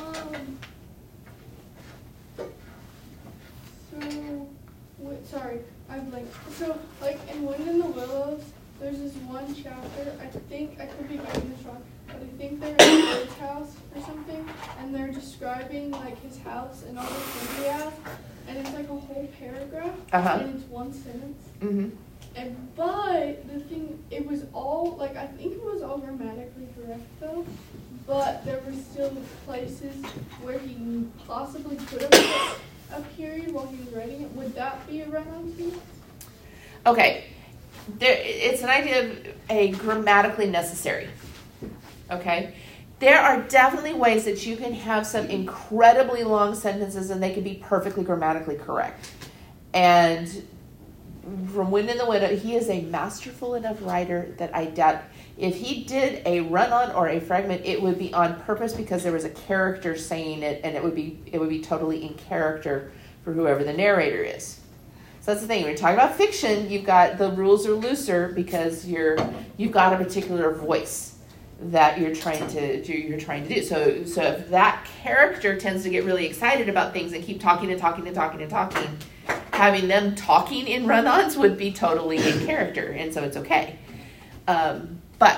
Sorry, I'm blank. So, like, in Wind in the Willows, there's this one chapter, I could be getting this wrong, but I think they're in a bird's house or something, and they're describing, like, his house and all the things he has, and it's, like, a whole paragraph, and it's one sentence. Mm-hmm. But the thing, it was all, like, I think it was all grammatically correct, though, but there were still places where he possibly could have put a period while he was writing it. Would that be a run-on to you? Okay. It's an idea of a grammatically necessary. Okay? There are definitely ways that you can have some incredibly long sentences and they can be perfectly grammatically correct. And from Wind in the Window, he is a masterful enough writer that I doubt if he did a run-on or a fragment, it would be on purpose because there was a character saying it, and it would be totally in character for whoever the narrator is. So that's the thing. When you're talking about fiction, you've got the rules are looser because you've got a particular voice that you're trying to do. So if that character tends to get really excited about things and keep talking and talking and talking and talking, having them talking in run-ons would be totally in character, and so it's okay. But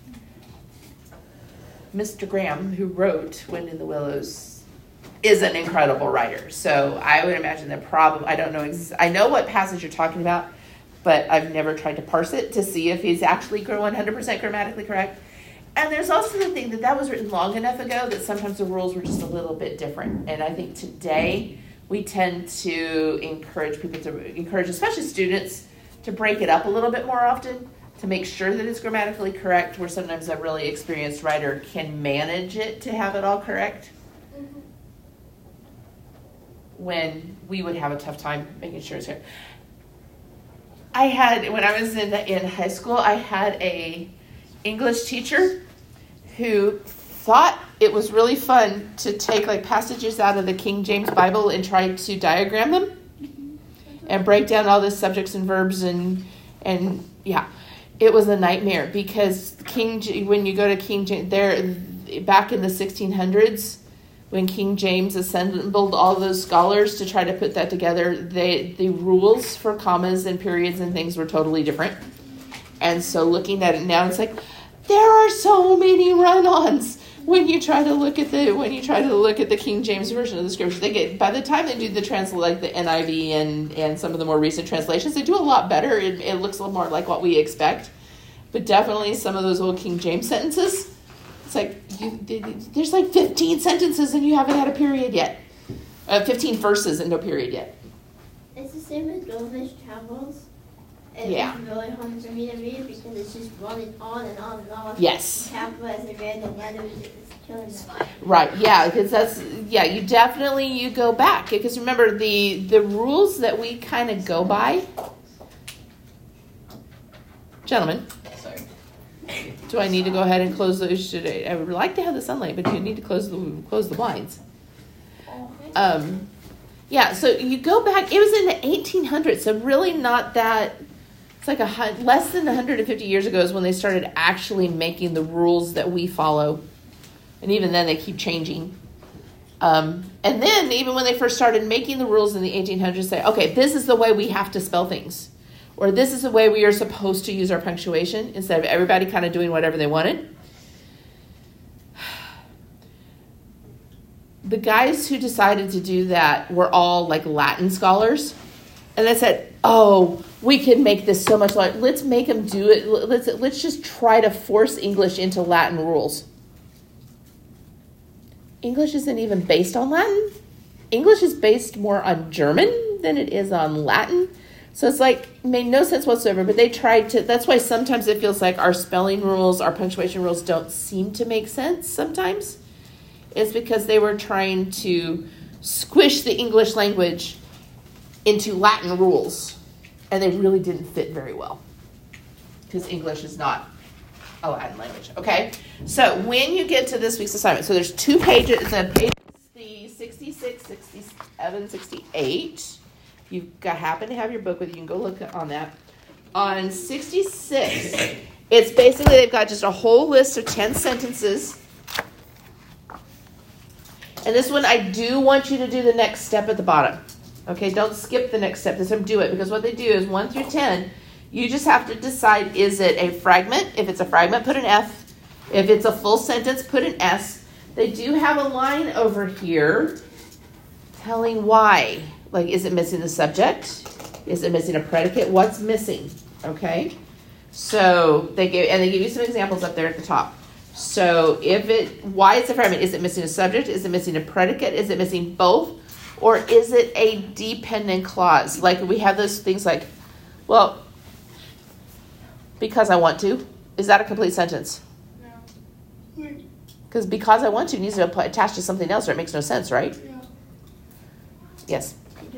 Mr. Graham, who wrote Wind in the Willows, is an incredible writer. So I would imagine that I don't know, I know what passage you're talking about, but I've never tried to parse it to see if he's actually 100% grammatically correct. And there's also the thing that was written long enough ago that sometimes the rules were just a little bit different. And I think today we tend to encourage especially students, to break it up a little bit more often, to make sure that it's grammatically correct, where sometimes a really experienced writer can manage it to have it all correct. Mm-hmm. When we would have a tough time making sure it's correct. When I was in high school, I had a English teacher who thought it was really fun to take like passages out of the King James Bible and try to diagram them and break down all the subjects and verbs and yeah. It was a nightmare because when you go to King James, back in the 1600s, when King James assembled all those scholars to try to put that together, the rules for commas and periods and things were totally different. And so looking at it now, it's like there are so many run-ons when you try to look at the King James version of the scripture. By the time they do the like the NIV and some of the more recent translations, they do a lot better. It looks a little more like what we expect. but definitely some of those old King James sentences. It's like, there's like 15 sentences and you haven't had a period yet. 15 verses and no period yet. It's the same as Gulliver's Travels. It was really hard for me to read because it's just running on and on and on. Yes. Capitalized and random letters, it's killing me. Right, yeah, because you go back. Because remember, the rules that we kind of go by, gentlemen, Sorry. do I need to go ahead and close those? I would like to have the sunlight, but you need to close the blinds. So you go back, it was in the 1800s, so really not that, it's like less than 150 years ago is when they started actually making the rules that we follow. And even then they keep changing. And then even when they first started making the rules in the 1800s, say, okay, this is the way we have to spell things. Or this is the way we are supposed to use our punctuation, instead of everybody kind of doing whatever they wanted. The guys who decided to do that were all like Latin scholars. And they said, oh, we can make this so much larger. Let's make them do it. Let's just try to force English into Latin rules. English isn't even based on Latin. English is based more on German than it is on Latin. So it's like, made no sense whatsoever, but they tried to, that's why sometimes it feels like our spelling rules, our punctuation rules don't seem to make sense sometimes. It's because they were trying to squish the English language into Latin rules, and they really didn't fit very well because English is not a Latin language. Okay, so when you get to this week's assignment, so there's 2 pages. It's page 66, 67, 68. You happen to have your book with you. You can go look on that. On 66, it's basically they've got just a whole list of 10 sentences. And this one, I do want you to do the next step at the bottom. Okay, don't skip the next step. This time, do it. Because what they do is 1 through 10, you just have to decide, is it a fragment? If it's a fragment, put an F. If it's a full sentence, put an S. They do have a line over here telling why. Like, is it missing the subject? Is it missing a predicate? What's missing? Okay? So they give you some examples up there at the top. So why it's a fragment? Is it missing a subject? Is it missing a predicate? Is it missing both? Or is it a dependent clause? Like we have those things like, well, because I want to. Is that a complete sentence? No. Because I want to needs to attach to something else or it makes no sense, right? Yeah. Yes.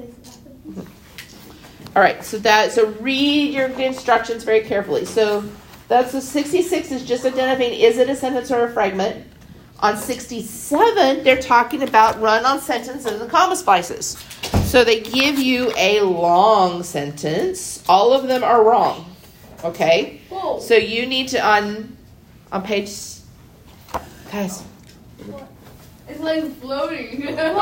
All right, so read your instructions very carefully. So that's the 66 is just identifying, is it a sentence or a fragment? On 67, they're talking about run-on sentences and comma splices. So they give you a long sentence. All of them are wrong. Okay? Whoa. So you need to, on page, guys. It's like floating.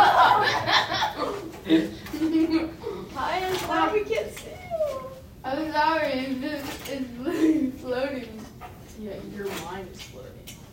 Why we can't see you? I'm sorry, it's literally floating. Yeah, your mind is floating.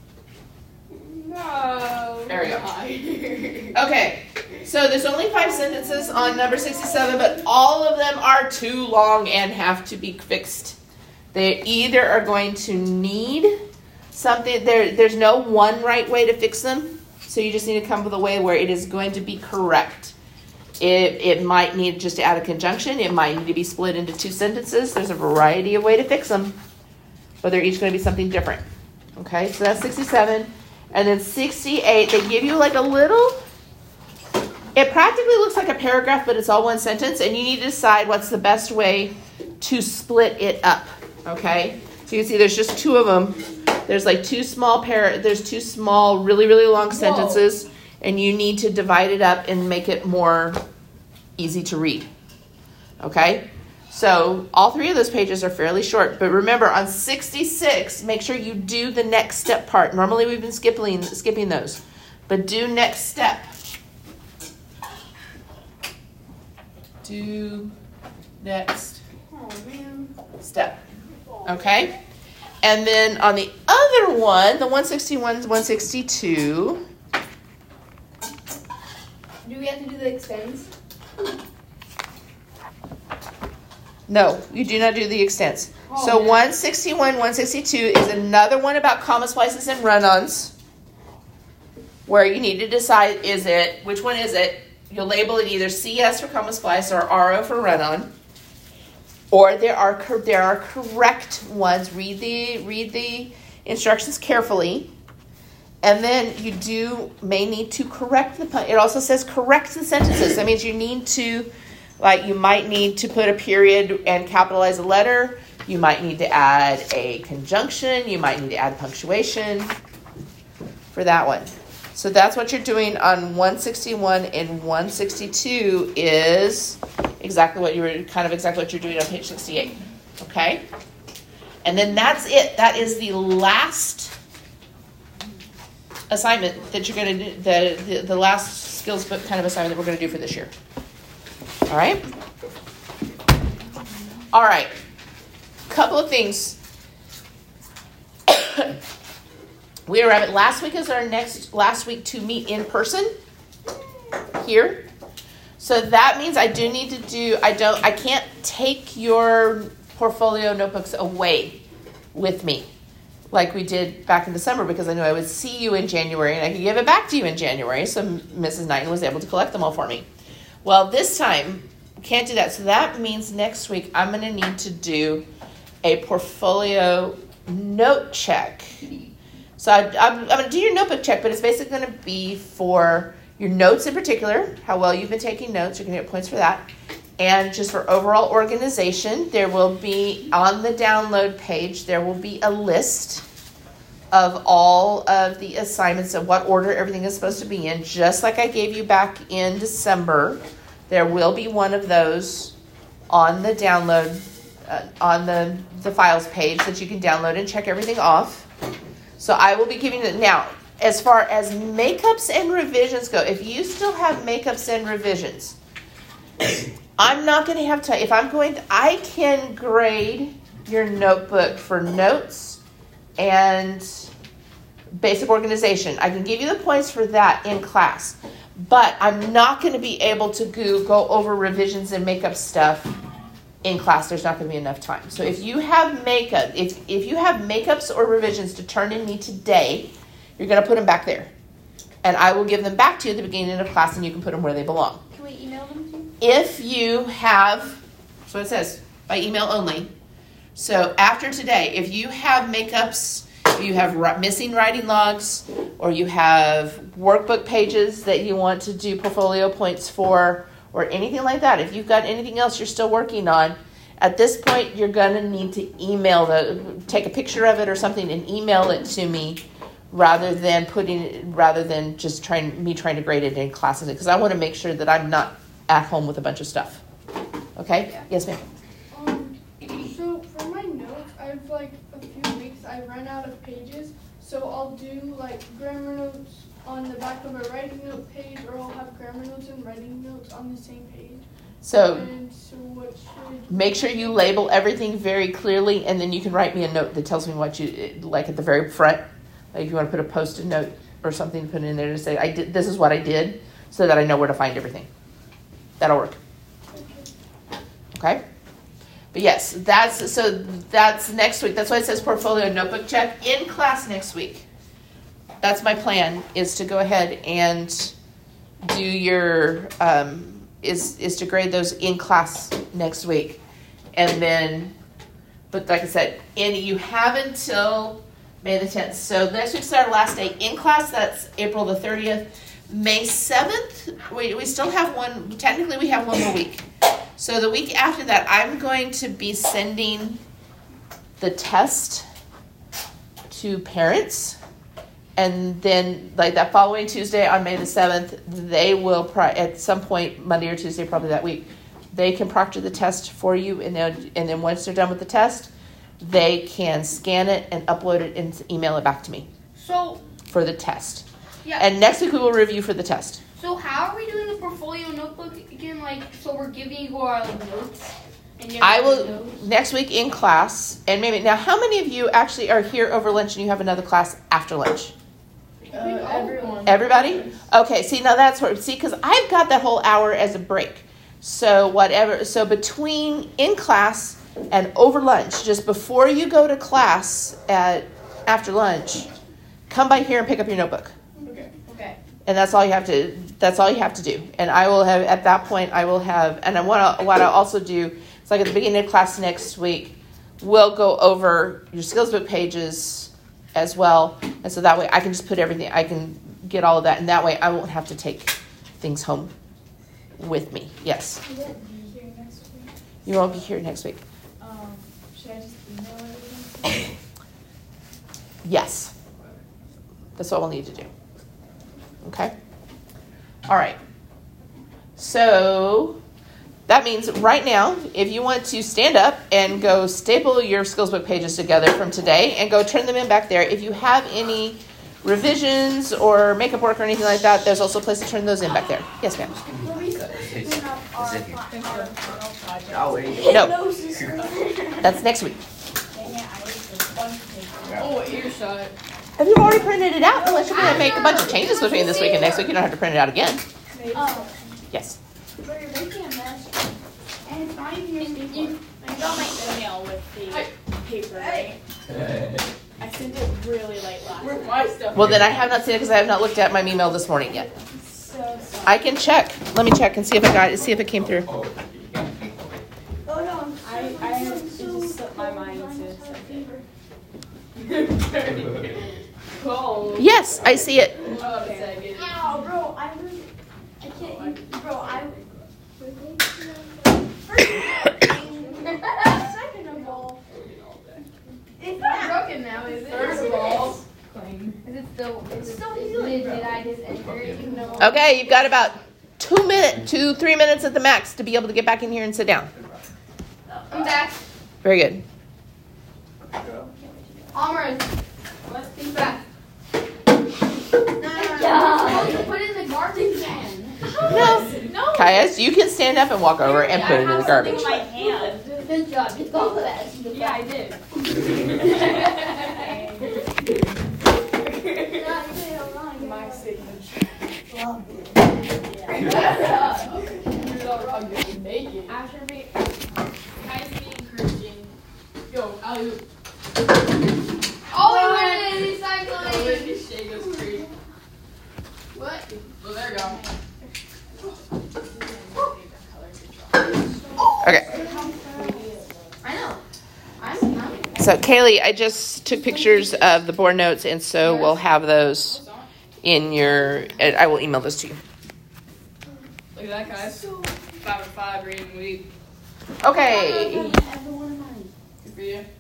No. There we go. Okay, so there's only 5 sentences on number 67, but all of them are too long and have to be fixed. They either are going to need something, there's no one right way to fix them, so you just need to come up with a way where it is going to be correct. It might need just to add a conjunction. It might need to be split into 2 sentences. There's a variety of ways to fix them, but they're each going to be something different. Okay, so that's 67. And then 68, they give you like a little, it practically looks like a paragraph, but it's all one sentence, and you need to decide what's the best way to split it up. Okay, so you can see there's just 2 of them. There's like 2 small there's 2 small, really, really long sentences. Whoa. And you need to divide it up and make it more easy to read. Okay? So all 3 of those pages are fairly short. But remember, on 66, make sure you do the next step part. Normally we've been skipping those. But do next step. Do next step. Okay? And then on the other one, the 161, 162... Do we have to do the extends? No, you do not do the extents. So 161, 162 is another one about comma splices and run-ons, where you need to decide, which one is it? You'll label it either CS for comma splice or RO for run-on. Or there are correct ones. Read the instructions carefully. And then you may need to correct it also says correct the sentences. That means you need to, you might need to put a period and capitalize a letter. You might need to add a conjunction. You might need to add punctuation for that one. So that's what you're doing on 161 and 162 is exactly what you're doing on page 68. Okay? And then that's it. That is the last assignment that you're going to do, the last skills book kind of assignment that we're going to do for this year. All right? All right. Couple of things. We are at it. Last week is our last week to meet in person here. So that means I can't take your portfolio notebooks away with me like we did back in December, because I knew I would see you in January and I could give it back to you in January. So Mrs. Knighton was able to collect them all for me. Well, this time, can't do that. So that means next week I'm going to need to do a portfolio note check. So I'm going to do your notebook check, but it's basically going to be for your notes in particular, how well you've been taking notes. You're going to get points for that. And just for overall organization, there will be, on the download page, there will be a list of all of the assignments of what order everything is supposed to be in, just like I gave you back in December. There will be one of those on the download, on the files page that you can download and check everything off. So I will be giving it now. As far as makeups and revisions go, if you still have makeups and revisions, I'm not going to have time. If I'm going to, I can grade your notebook for notes and basic organization. I can give you the points for that in class. But I'm not going to be able to go over revisions and makeup stuff in class. There's not going to be enough time. So if you have makeup, if you have makeups or revisions to turn in me today, you're going to put them back there. And I will give them back to you at the beginning of class, and you can put them where they belong. Can we email them to you? If you have, that's what it says, by email only. So after today, if you have makeups, if you have missing writing logs, or you have workbook pages that you want to do portfolio points for, or anything like that, if you've got anything else you're still working on, at this point, you're going to need to take a picture of it or something and email it to me, rather than just trying to grade it in classes, because I want to make sure that I'm not at home with a bunch of stuff. Okay? Yeah. Yes, ma'am. So for my notes, I have a few weeks. I run out of pages, so I'll do grammar notes on the back of a writing note page, or I'll have grammar notes and writing notes on the same page. So what should make sure you label everything very clearly, and then you can write me a note that tells me what you like at the very front. Like if you want to put a post-it note or something, put it in there to say, this is what I did, so that I know where to find everything. That'll work. Okay? But yes, that's next week. That's why it says portfolio notebook check in class next week. That's my plan, is to go ahead and do your, is to grade those in class next week. And then, but like I said, you have until May the 10th. So next week's our last day in class. That's April the 30th. May 7th, we still have one. Technically, we have one more week. So the week after that, I'm going to be sending the test to parents. And then, that following Tuesday on May the 7th, they will, at some point, Monday or Tuesday, probably that week, they can proctor the test for you. And then once they're done with the test, they can scan it and upload it and email it back to me. So for the test. Yeah. And next week we will review for the test. So how are we doing the portfolio notebook again? So we're giving you our notes. And I will next week in class, and maybe now. How many of you actually are here over lunch and you have another class after lunch? everyone? Everybody? Okay. See, now that's where because I've got that whole hour as a break. So whatever. So between in class, And over lunch, just before you go to class after lunch, come by here and pick up your notebook. Okay. And that's all you have to do. And I will have, at that point, and what I'll also do, it's like at the beginning of class next week, we'll go over your skills book pages as well. And so that way I can just put everything, I can get all of that. And that way I won't have to take things home with me. Yes. You won't be here next week. You won't be here next week. Should I just email everything? Yes. That's what we'll need to do. Okay? All right. So that means right now, if you want to stand up and go staple your skills book pages together from today and go turn them in back there. If you have any revisions or makeup work or anything like that, there's also a place to turn those in back there. Yes, ma'am. No. That's next week. Oh, earshot. If you've already printed it out, unless you're going to make a bunch of changes between this week and next week, you don't have to print it out again. Yes. But you're making a mess. And it's not even your staple. I got my email with the paper, right? I sent it really late last Where's my stuff? Well, then I have not seen it because I have not looked at my email this morning yet. So sorry. I can check. Let me check and see if see if it came through. Oh no, I just slipped my mind to something. Cold. Yes, I see it. Hold on a second. ow, bro, I can't, bro, second of all, it's not broken now, is it? First of all, Is it still? It's still healing, bro. Did I just enter it? You know. Okay, you've got about 3 minutes at the max to be able to get back in here and sit down. I'm back. Very good. Almond. Let's be back. Yeah. Put it in the garbage can. No. Kaias, you can stand up and walk over and put it in the garbage. My hand. Good job, you got that. Yeah, I did. My signature. After being encouraging. Yo, alley. Oh, we went in recycling. Shake us free. What? Well, there you go. Okay. I know. I'm So, Kaylee, I just took pictures of the board notes, and so we'll have those in your. I will email those to you. Look at that, guys. 5 out of 5 reading week. Okay. Good for you.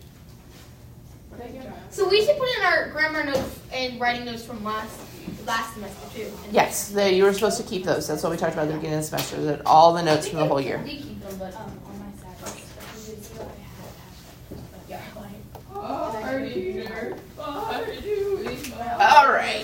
So we should put in our grammar notes and writing notes from last semester too. Yes, you were supposed to keep those. That's what we talked about at the beginning of the semester. That all the notes from the whole year. We keep them, but On my side, a few days ago, I had All right.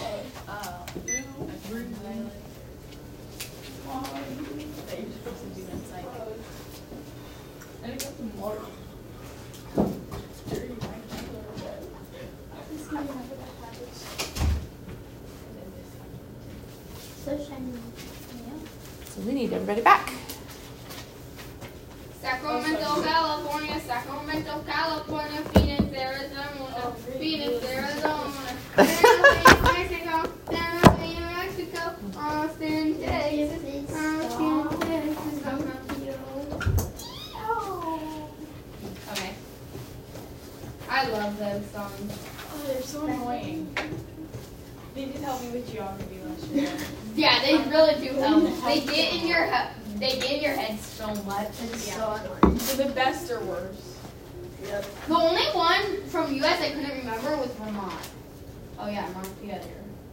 So shiny. So we need everybody back. Sacramento, California, Sacramento, California, Phoenix, Arizona, Phoenix, Arizona, Mexico, San Antonio, Mexico, Austin, Texas, Austin, Texas. Okay. I love those songs. Oh, they're so annoying. They did help me with geography last year. Yeah, they really do help. They get in your head. They get in your head so much. It's Yeah. so annoying. So the best or worst? The only one from US I couldn't remember was Vermont. Oh yeah, Montpelier.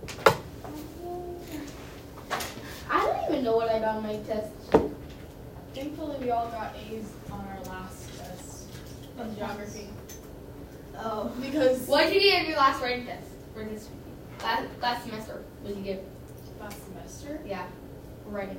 I don't even know what I got on my test. Thankfully, we all got A's on our last test in geography. Oh. Because What did you get in your last writing test for this last semester? What did you get? last semester, Yeah, writing.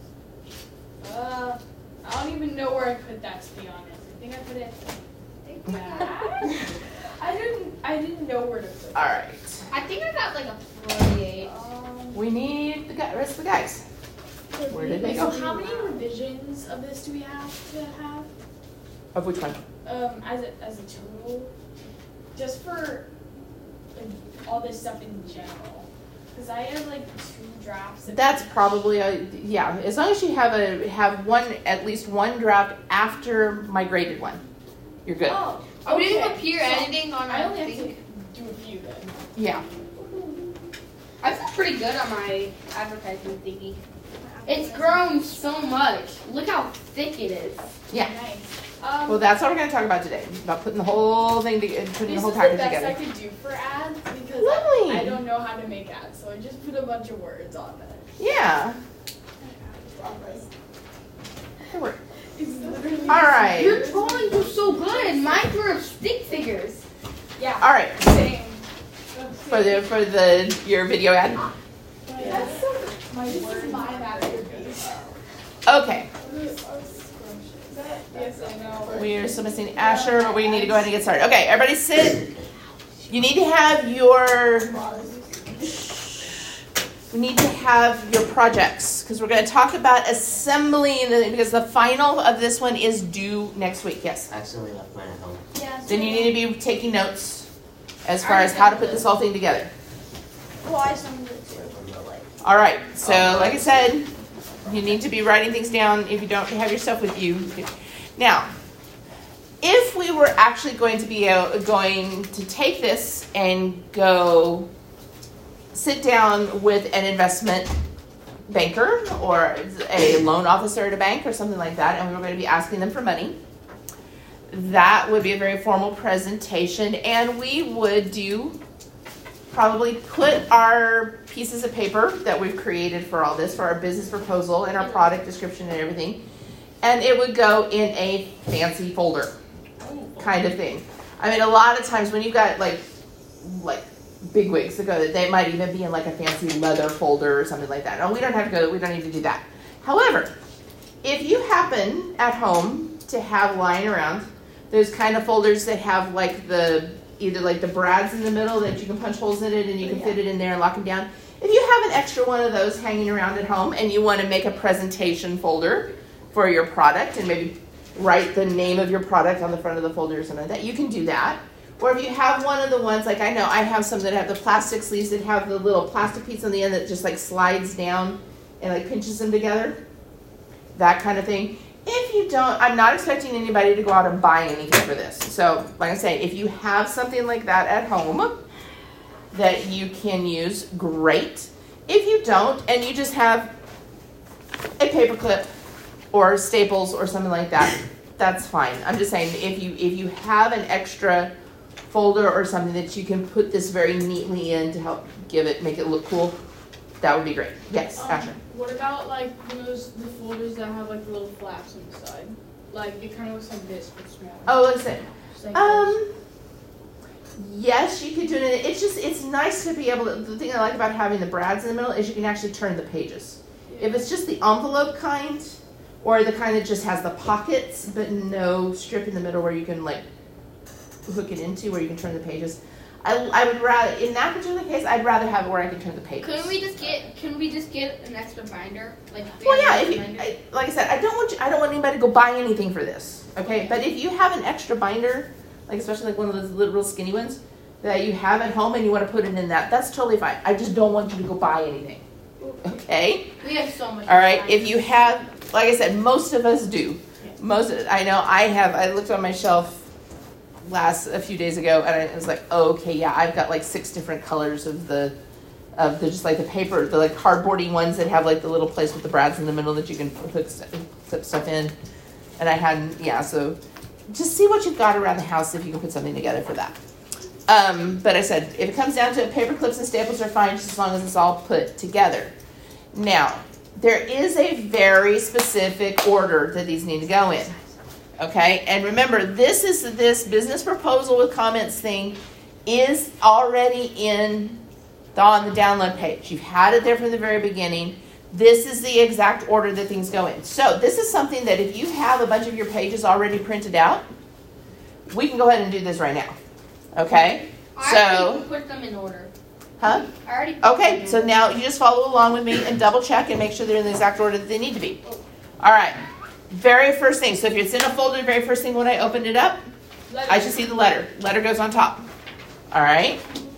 I don't even know where I put that, to be honest. I think I put it back. I didn't know where to put it. All right. I think I got like a 48. We need the rest of the guys. Where did they So go? how many revisions of this do we have to have? Of which one? As a total, just for like, all this stuff in general. Because I have like 2 drafts. That's probably yeah. As long as you have at least one draft after my graded one, you're good. Oh, Are we doing okay. computer editing on I our only have to thing? do a few then. Yeah. I feel pretty good on my advertisement thingy. It's grown so much. Look how thick it is. Yeah. Nice. Well, that's what we're going to talk about today. About putting the whole thing together, putting the This whole is the package best together. I could do for ads because Lovely. I don't know how to make ads, so I just put a bunch of words on it. Yeah. It's literally All right. Your drawings are so good. Mine were of stick figures. Yeah. All right. Same. For your video ad. Yes. My word. My masterpiece. Okay. Yes, I know. We are still missing Asher, but we need to go ahead and get started. Okay, everybody sit. You need to have your projects because we're going to talk about assembling because the final of this one is due next week. Yes. I accidentally left mine at home. Then you need to be taking notes as far as how to put this whole thing together. Well, I summoned it too, but like. All right. So, like I said, you need to be writing things down if you don't have your stuff with you. Now, if we were actually going to be going to take this and go sit down with an investment banker or a loan officer at a bank or something like that, and we were going to be asking them for money, that would be a very formal presentation, and we would probably put our pieces of paper that we've created for all this, for our business proposal and our product description and everything, and it would go in a fancy folder kind of thing. I mean, a lot of times when you've got like bigwigs that go, they might even be in like a fancy leather folder or something like that. No, we don't need to do that. However, if you happen at home to have lying around those kind of folders that have like either like the brads in the middle that you can punch holes in it and you can fit it in there and lock them down. If you have an extra one of those hanging around at home and you want to make a presentation folder for your product and maybe write the name of your product on the front of the folder or something like that, you can do that. Or if you have one of the ones, like I know I have some that have the plastic sleeves that have the little plastic piece on the end that just like slides down and like pinches them together, that kind of thing. If you don't, I'm not expecting anybody to go out and buy anything for this. So, like I'm saying, if you have something like that at home that you can use, great. If you don't, and you just have a paper clip or staples or something like that, that's fine. I'm just saying, if you have an extra folder or something that you can put this very neatly in to help make it look cool, that would be great. Yes, Asher. What about like the folders that have like the little flaps on the side? Like it kind of looks like this, but smaller. Oh, listen. Just like this. Yes, you could do it. It's nice to be able to, the thing I like about having the brads in the middle is you can actually turn the pages. Yeah. If it's just the envelope kind, or the kind that just has the pockets, but no strip in the middle where you can like hook it into, where you can turn the pages. I would rather, in that particular case, I'd rather have it where I can turn the pages. Can we just get an extra binder? Well, yeah. Like I said, I don't want anybody to go buy anything for this. Okay, but if you have an extra binder, like especially like one of those little skinny ones that you have at home and you want to put it in that's totally fine. I just don't want you to go buy anything. Okay. We have so much. All right. If you have, like I said, most of us do. I know I have. I looked on my shelf a few days ago, and I was like, oh, okay, yeah, I've got like 6 different colors of the just like the paper, the like cardboardy ones that have like the little place with the brads in the middle that you can clip stuff in. And I had, so just see what you've got around the house if you can put something together for that. But I said, if it comes down to it, paper clips and staples are fine just as long as it's all put together. Now, there is a very specific order that these need to go in. Okay, and remember, this business proposal with comments thing is already on the download page. You've had it there from the very beginning. This is the exact order that things go in. So this is something that if you have a bunch of your pages already printed out, we can go ahead and do this right now. Okay, I already put them in order. Huh? I already put them Okay, in so now you just follow along with me and double check and make sure they're in the exact order that they need to be. All right. Very first thing. So if it's in a folder, the very first thing when I opened it up, I should see the letter. Letter goes on top. All right.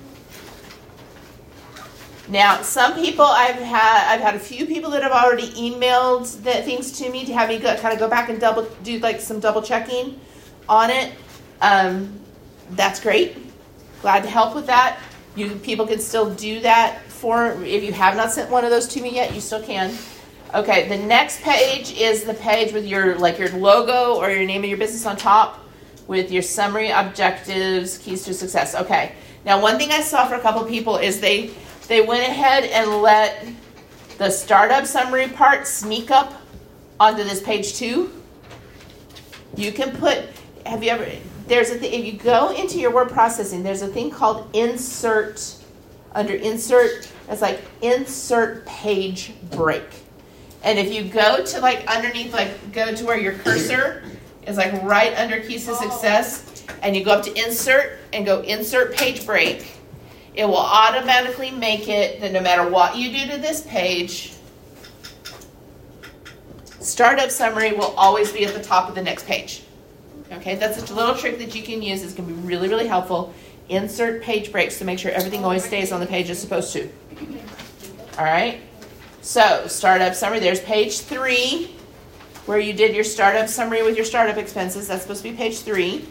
Now, some people I've had a few people that have already emailed things to me to have me kind of go back and do like some double checking on it. That's great. Glad to help with that. People can still do that if you have not sent one of those to me yet, you still can. Okay, the next page is the page with your logo or your name of your business on top with your summary, objectives, keys to success. Okay. Now, one thing I saw for a couple people is they went ahead and let the startup summary part sneak up onto this page 2. You can put, if you go into your word processing, there's a thing called insert. Under insert, it's like insert page break. And if you go to underneath, go to where your cursor is right under keys to success, and you go up to insert and go insert page break, it will automatically make it that no matter what you do to this page, startup summary will always be at the top of the next page. Okay, that's a little trick that you can use. It's going to be really, really helpful. Insert page breaks to make sure everything always stays on the page it's supposed to. All right, so startup summary, there's page 3 where you did your startup summary with your startup expenses. That's supposed to be page 3.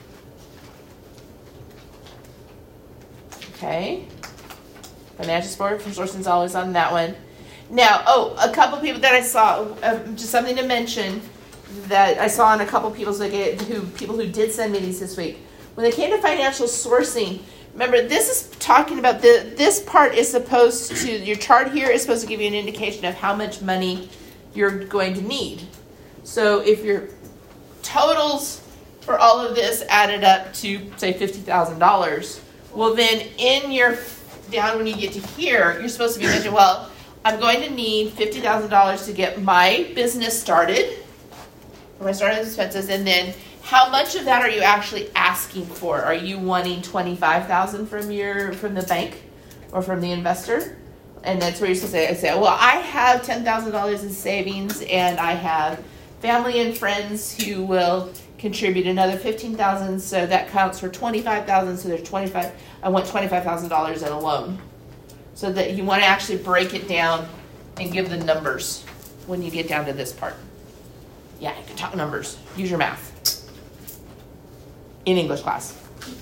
Okay. Financial support from sources always on that one. Now, a couple people that I saw, just something to mention that I saw in a couple people's people who did send me these this week. When they came to financial sourcing, remember this is talking about this part is supposed to, your chart here is supposed to give you an indication of how much money you're going to need. So if your totals for all of this added up to say $50,000, well then down when you get to here, you're supposed to be mentioning, well, I'm going to need $50,000 to get my business started, or my starting expenses, and then how much of that are you actually asking for? Are you wanting $25,000 from the bank or from the investor? And that's where you're supposed to say, well, I have $10,000 in savings, and I have family and friends who will contribute another $15,000, so that counts for $25,000. So there's I want $25,000 in a loan. So that you want to actually break it down and give the numbers when you get down to this part. Yeah, you can talk numbers. Use your math. In English class.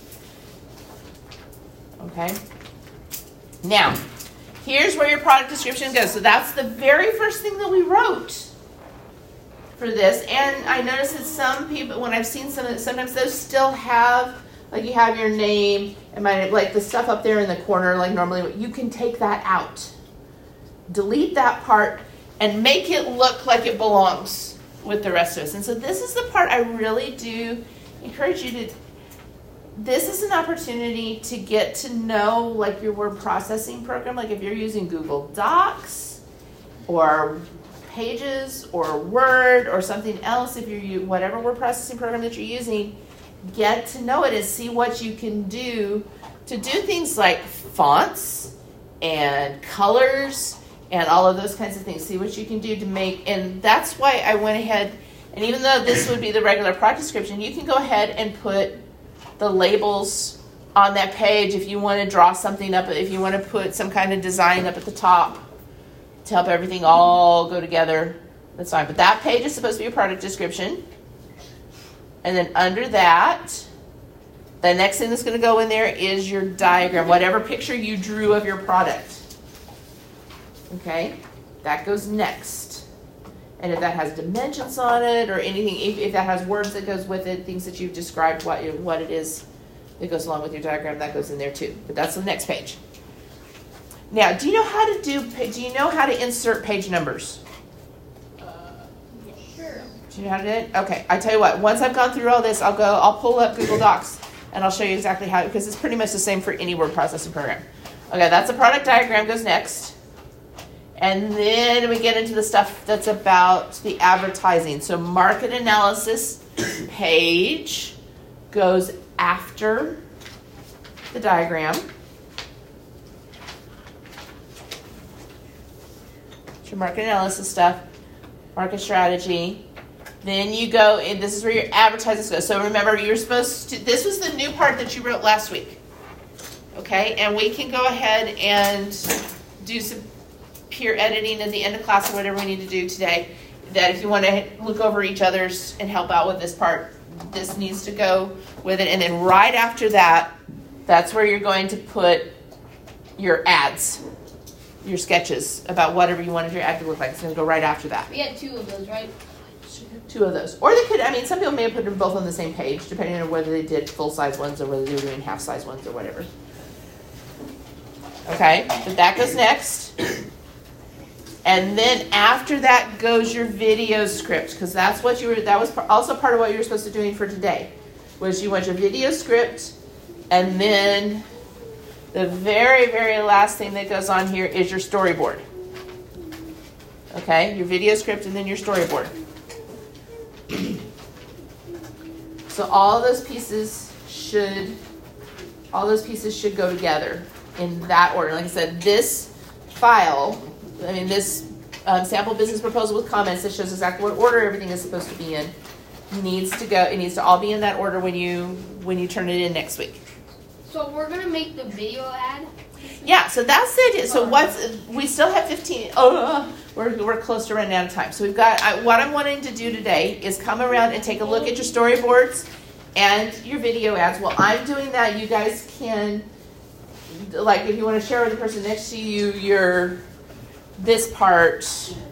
Okay. Now, here's where your product description goes. So that's the very first thing that we wrote for this. And I noticed that some people, when I've seen sometimes those still have, you have your name and the stuff up there in the corner, normally, you can take that out. Delete that part and make it look like it belongs with the rest of us. And so this is the part I really do encourage you to. This is an opportunity to get to know your word processing program. If you're using Google Docs or Pages or Word or something else, if you're whatever word processing program that you're using, get to know it and see what you can do to do things like fonts and colors and all of those kinds of things. See what you can do to make, and that's why I went ahead, and even though this would be the regular product description, you can go ahead and put the labels on that page if you want to draw something up, if you want to put some kind of design up at the top to help everything all go together, that's fine. But that page is supposed to be a product description. And then under that, the next thing that's going to go in there is your diagram, whatever picture you drew of your product. Okay, that goes next. And if that has dimensions on it or anything, if that has words that goes with it, things that you've described what it is that goes along with your diagram, that goes in there too. But that's the next page. Now, do you know how to insert page numbers? Sure. Do you know how to do it? Okay, I tell you what, once I've gone through all this, I'll pull up Google Docs and I'll show you exactly how, because it's pretty much the same for any word processing program. Okay, that's a product diagram, goes next. And then we get into the stuff that's about the advertising. So market analysis page goes after the diagram. It's your market analysis stuff, market strategy. Then you go, and this is where your advertisements go. So remember, you're supposed to, this was the new part that you wrote last week. Okay, and we can go ahead and do some peer editing at the end of class or whatever we need to do today. That if you want to look over each other's and help out with this part, this needs to go with it. And then right after that, that's where you're going to put your ads, your sketches about whatever you wanted your ad to look like. It's going to go right after that. We had 2 of those, right? 2 of those. Or they could, I mean, some people may have put them both on the same page, depending on whether they did full-size ones or whether they were doing half-size ones or whatever. Okay, but that goes next. And then after that goes your video script, because that's what you were, that was also part of what you were supposed to be doing for today, was you want your video script, and then the very, very last thing that goes on here is your storyboard. Okay, your video script and then your storyboard. So all those pieces should go together in that order. Like I said, this file, this sample business proposal with comments that shows exactly what order everything is supposed to be in, needs to go. It needs to all be in that order when you turn it in next week. So we're gonna make the video ad. Yeah, so that's the idea. So we still have 15. We're close to running out of time. So we've got what I'm wanting to do today is come around and take a look at your storyboards and your video ads. While I'm doing that, you guys can, like, if you want to share with the person next to you this part,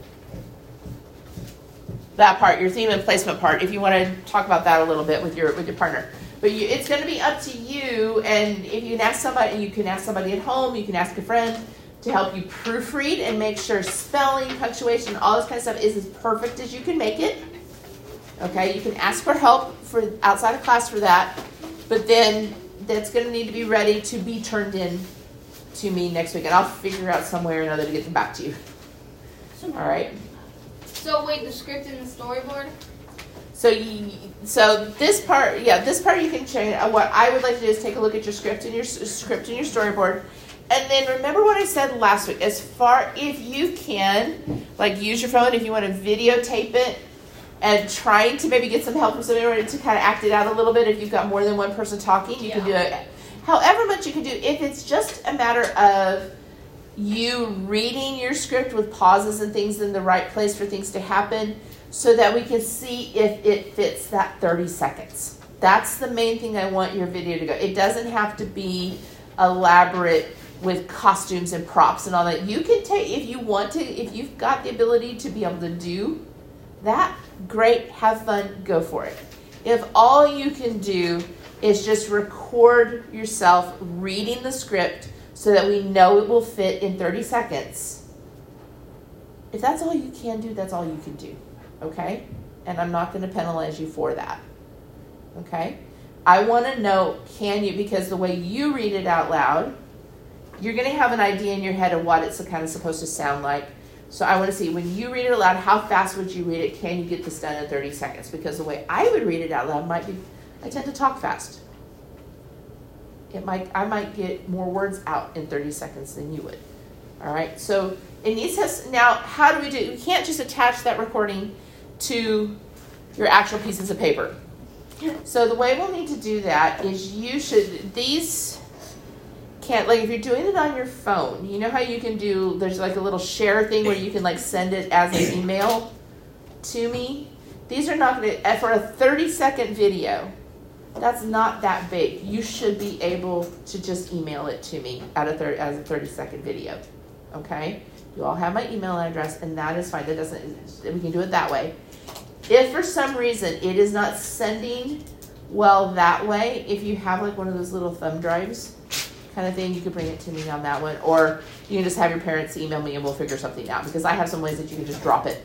that part, your theme and placement part. If you want to talk about that a little bit with your partner. But it's going to be up to you, and if you can ask somebody, at home, you can ask a friend to help you proofread and make sure spelling, punctuation, all this kind of stuff is as perfect as you can make it. Okay, you can ask for help for outside of class for that, but then that's going to need to be ready to be turned in to me next week, and I'll figure out some way or another to get them back to you. All right. So wait, the script and the storyboard? So this part you can change. What I would like to do is take a look at your script and your storyboard, and then remember what I said last week. If you can, like, use your phone if you want to videotape it, and trying to maybe get some help from somebody to kind of act it out a little bit. If you've got more than one person talking, you can do it. However much you can do. If it's just a matter of you reading your script with pauses and things in the right place for things to happen, so that we can see if it fits that 30 seconds. That's the main thing I want your video to go. It doesn't have to be elaborate with costumes and props and all that. You can take, if you want to, if you've got the ability to be able to do that, great, have fun, go for it. If all you can do is just record yourself reading the script so that we know it will fit in 30 seconds, if that's all you can do, that's all you can do. Okay? And I'm not going to penalize you for that. Okay? I want to know, can you, because the way you read it out loud, you're going to have an idea in your head of what it's kind of supposed to sound like. So I want to see, when you read it aloud, how fast would you read it? Can you get this done in 30 seconds? Because the way I would read it out loud might be, I tend to talk fast. I might get more words out in 30 seconds than you would. All right? So it needs to, now, how do we do it? You can't just attach that recording to your actual pieces of paper. So the way we'll need to do that is these can't, like, if you're doing it on your phone, you know how you can do, there's like a little share thing where you can like send it as an email to me. These are not going to, for a 30-second video, that's not that big. You should be able to just email it to me as a 30-second video. Okay? You all have my email address, and that is fine. We can do it that way. If for some reason it is not sending well that way, if you have like one of those little thumb drives kind of thing, you could bring it to me on that one, or you can just have your parents email me and we'll figure something out, because I have some ways that you can just drop it.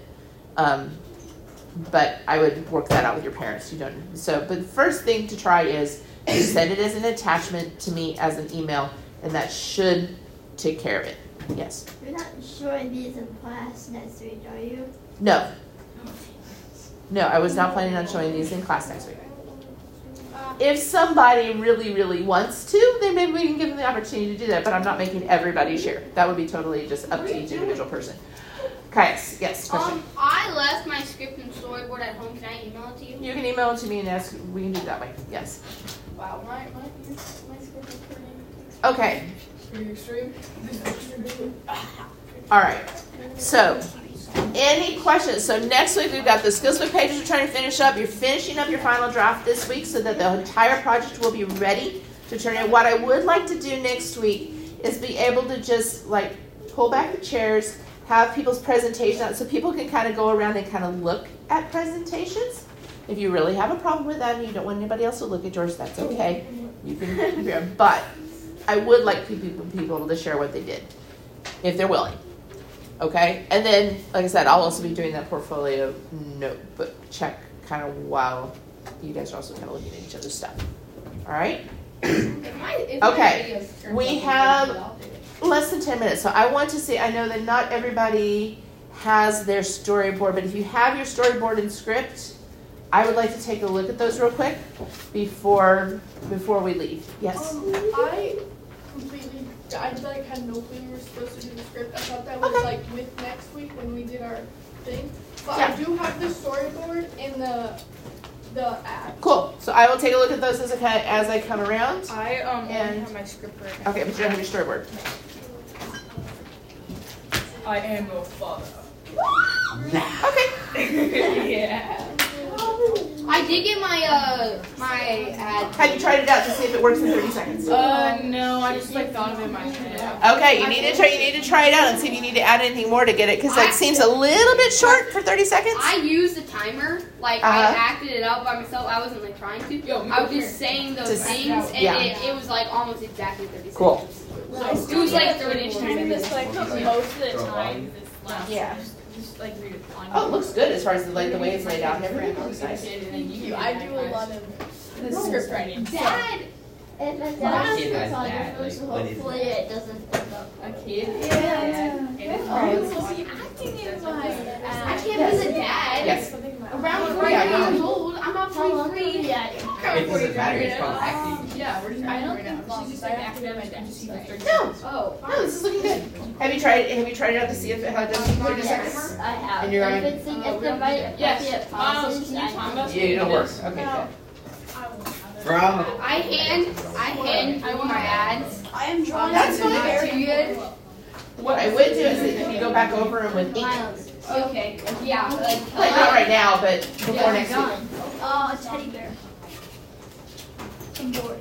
But I would work that out with your parents. But the first thing to try is to send it as an attachment to me as an email, and that should take care of it. Yes? You're not showing these in class next week, are you? No. No, I was not planning on showing these in class next week. If somebody really, really wants to, then maybe we can give them the opportunity to do that, but I'm not making everybody share. That would be totally just up to each individual person. Caius, yes, question. I left my script and storyboard at home. Can I email it to you? You can email it to me and ask. We can do it that way. Yes. Wow, my script is pretty Okay. extreme. All right. So, any questions? So next week we've got the skills book pages we're trying to finish up. You're finishing up your final draft this week so that the entire project will be ready to turn in. What I would like to do next week is be able to just like pull back the chairs, have people's presentation out so people can kind of go around and kind of look at presentations. If you really have a problem with that and you don't want anybody else to look at yours, that's okay. You can, but I would like people to share what they did, if they're willing. Okay? And then, like I said, I'll also be doing that portfolio notebook check kind of while you guys are also kind of looking at each other's stuff. All right? Okay. We have less than 10 minutes. So I want to see, I know that not everybody has their storyboard, but if you have your storyboard and script, I would like to take a look at those real quick before we leave. Yes? I like had no clue we were supposed to do the script. I thought that was like with next week when we did our thing. But Yeah. I do have the storyboard in the app. Cool. So I will take a look at those as I come around. I only And- have my script right now. Okay, but you don't have your storyboard. I am your father. Okay. Yeah. I did get my ad. Have you tried it out to see if it works in 30 seconds? No, I just like thought of it in my head. Okay, you need to try it out and see if you need to add anything more to get it because it seems a little bit short for 30 seconds. I used the timer. Like I acted it out by myself. I wasn't like trying to. I was just saying those Just- things, and yeah. it was like almost exactly 30 seconds. Cool. It was like 30 This like most of the time. This last Yeah. just like read it on. Oh, it looks good as far as the way it's laid out and everything. It looks nice. I do a lot of the script writing. Dad, if a My dad kid has on your that, first, like, what is hopefully it doesn't fuck up. A kid. I can't be the dad. Yes. Around 40 years old, I'm not 43 yet. It doesn't matter, it's called acting. Yeah, we're just I don't right now. think She's just like acting at my dad. No. Oh. No, this is looking good. Have you tried it out to see how it does in 30 seconds? Yes, I have. And you're if on- it's if the right Yes. pauses, Can you time I us? Yeah, it'll work. Okay, good. From I hand my ads. I am drawing That's in the fine. period. What I would do is if you go back over them with ink, Miles. Okay. Yeah. like not right now, but before next week. Done. Oh, a teddy bear. Enjoy.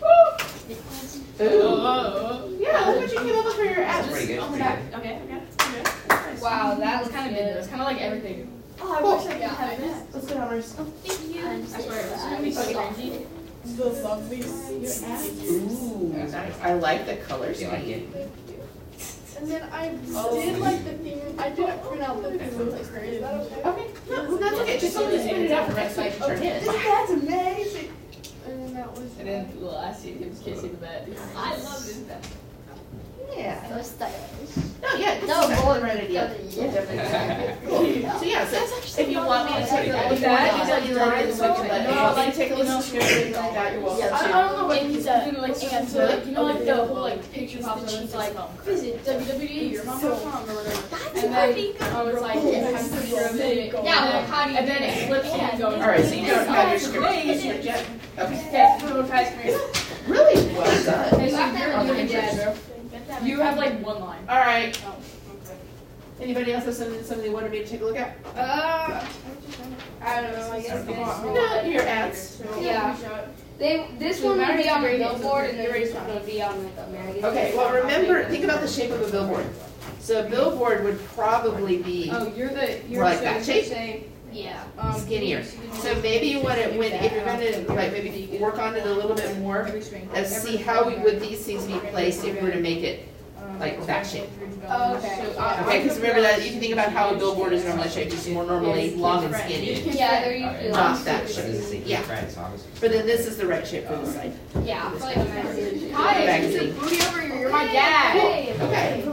Ooh. Yeah, look what you came up with for your That's ads. pretty good. On the Pretty back. good. Okay. Wow, that was Kind of good. good. It's kind of like everything. Oh, I wish I could have this. Let's go, Homer's. I'm I swear, it's gonna be so crazy. The loveliest. Ooh, nice. I like the colors. Do you like it? And then I did like the theme. I didn't print out the theme of the grade. Is that okay? Okay, no, that's okay. Just so just print it out for next week to turn in. That's amazing. And then that was. And then the last scene, him kissing the bed. I love this. Yeah. So stylish. No, yeah, this No, is boy, the right idea. yeah. Definitely. Cool. So yeah, so if you want me to take a look at That that, is you like like this week, but if you want me to take a look at the script or anything like that, you're welcome I to. don't know what And he he's said. doing like and so like you know like the whole like picture pops up and it's like visit www.yourmom.com or whatever. And then I was like you have a picture of it. Yeah, well, how do you And then it flips and goes. Alright, so you don't have your script yet? Okay. Okay, little guys, come here. Really well done. Okay, so you're the dad. You have like one line. Alright, Oh, anybody else have something they wanted me to take a look at? I don't know. I guess. No, your ads. Yeah. This one would be on the billboard and the rest would be on like a magazine. Okay, well remember, think about the shape of a billboard. So a billboard would probably be Oh, you're more like that shape, saying Yeah. skinnier. So maybe you want to, if you're going to like maybe work on it a little bit more, and see how would these things be placed if we were to make it like that shape. Oh, okay. Okay, because remember that you can think about how a billboard is normally shaped. It's more normally long and skinny, Yeah, they're usually not that So shape. this is a Yeah. friend song. But then this is the right shape for the site. Yeah, for like a magazine. Hi, Magazine. booty over here. You're my dad. Okay.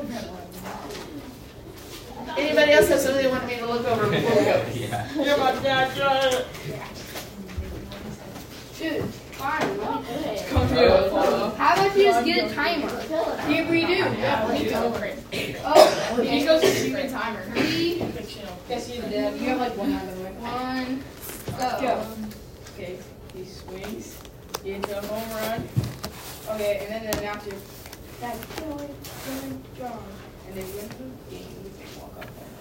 Anybody else have something they want me to look over before we go? Yeah. You're my dad. Dude, fine, let me do it. come do a photo. How about you just get a timer? Here we do. Yeah, we do. Oh, He goes to shoot a timer. 3, fictional. Yes, you did. You have like one out of the way. One. Go. Okay, he swings. He hits a home run. Okay, and then the announcer, that's Joey John. And they win the game with a walk-off home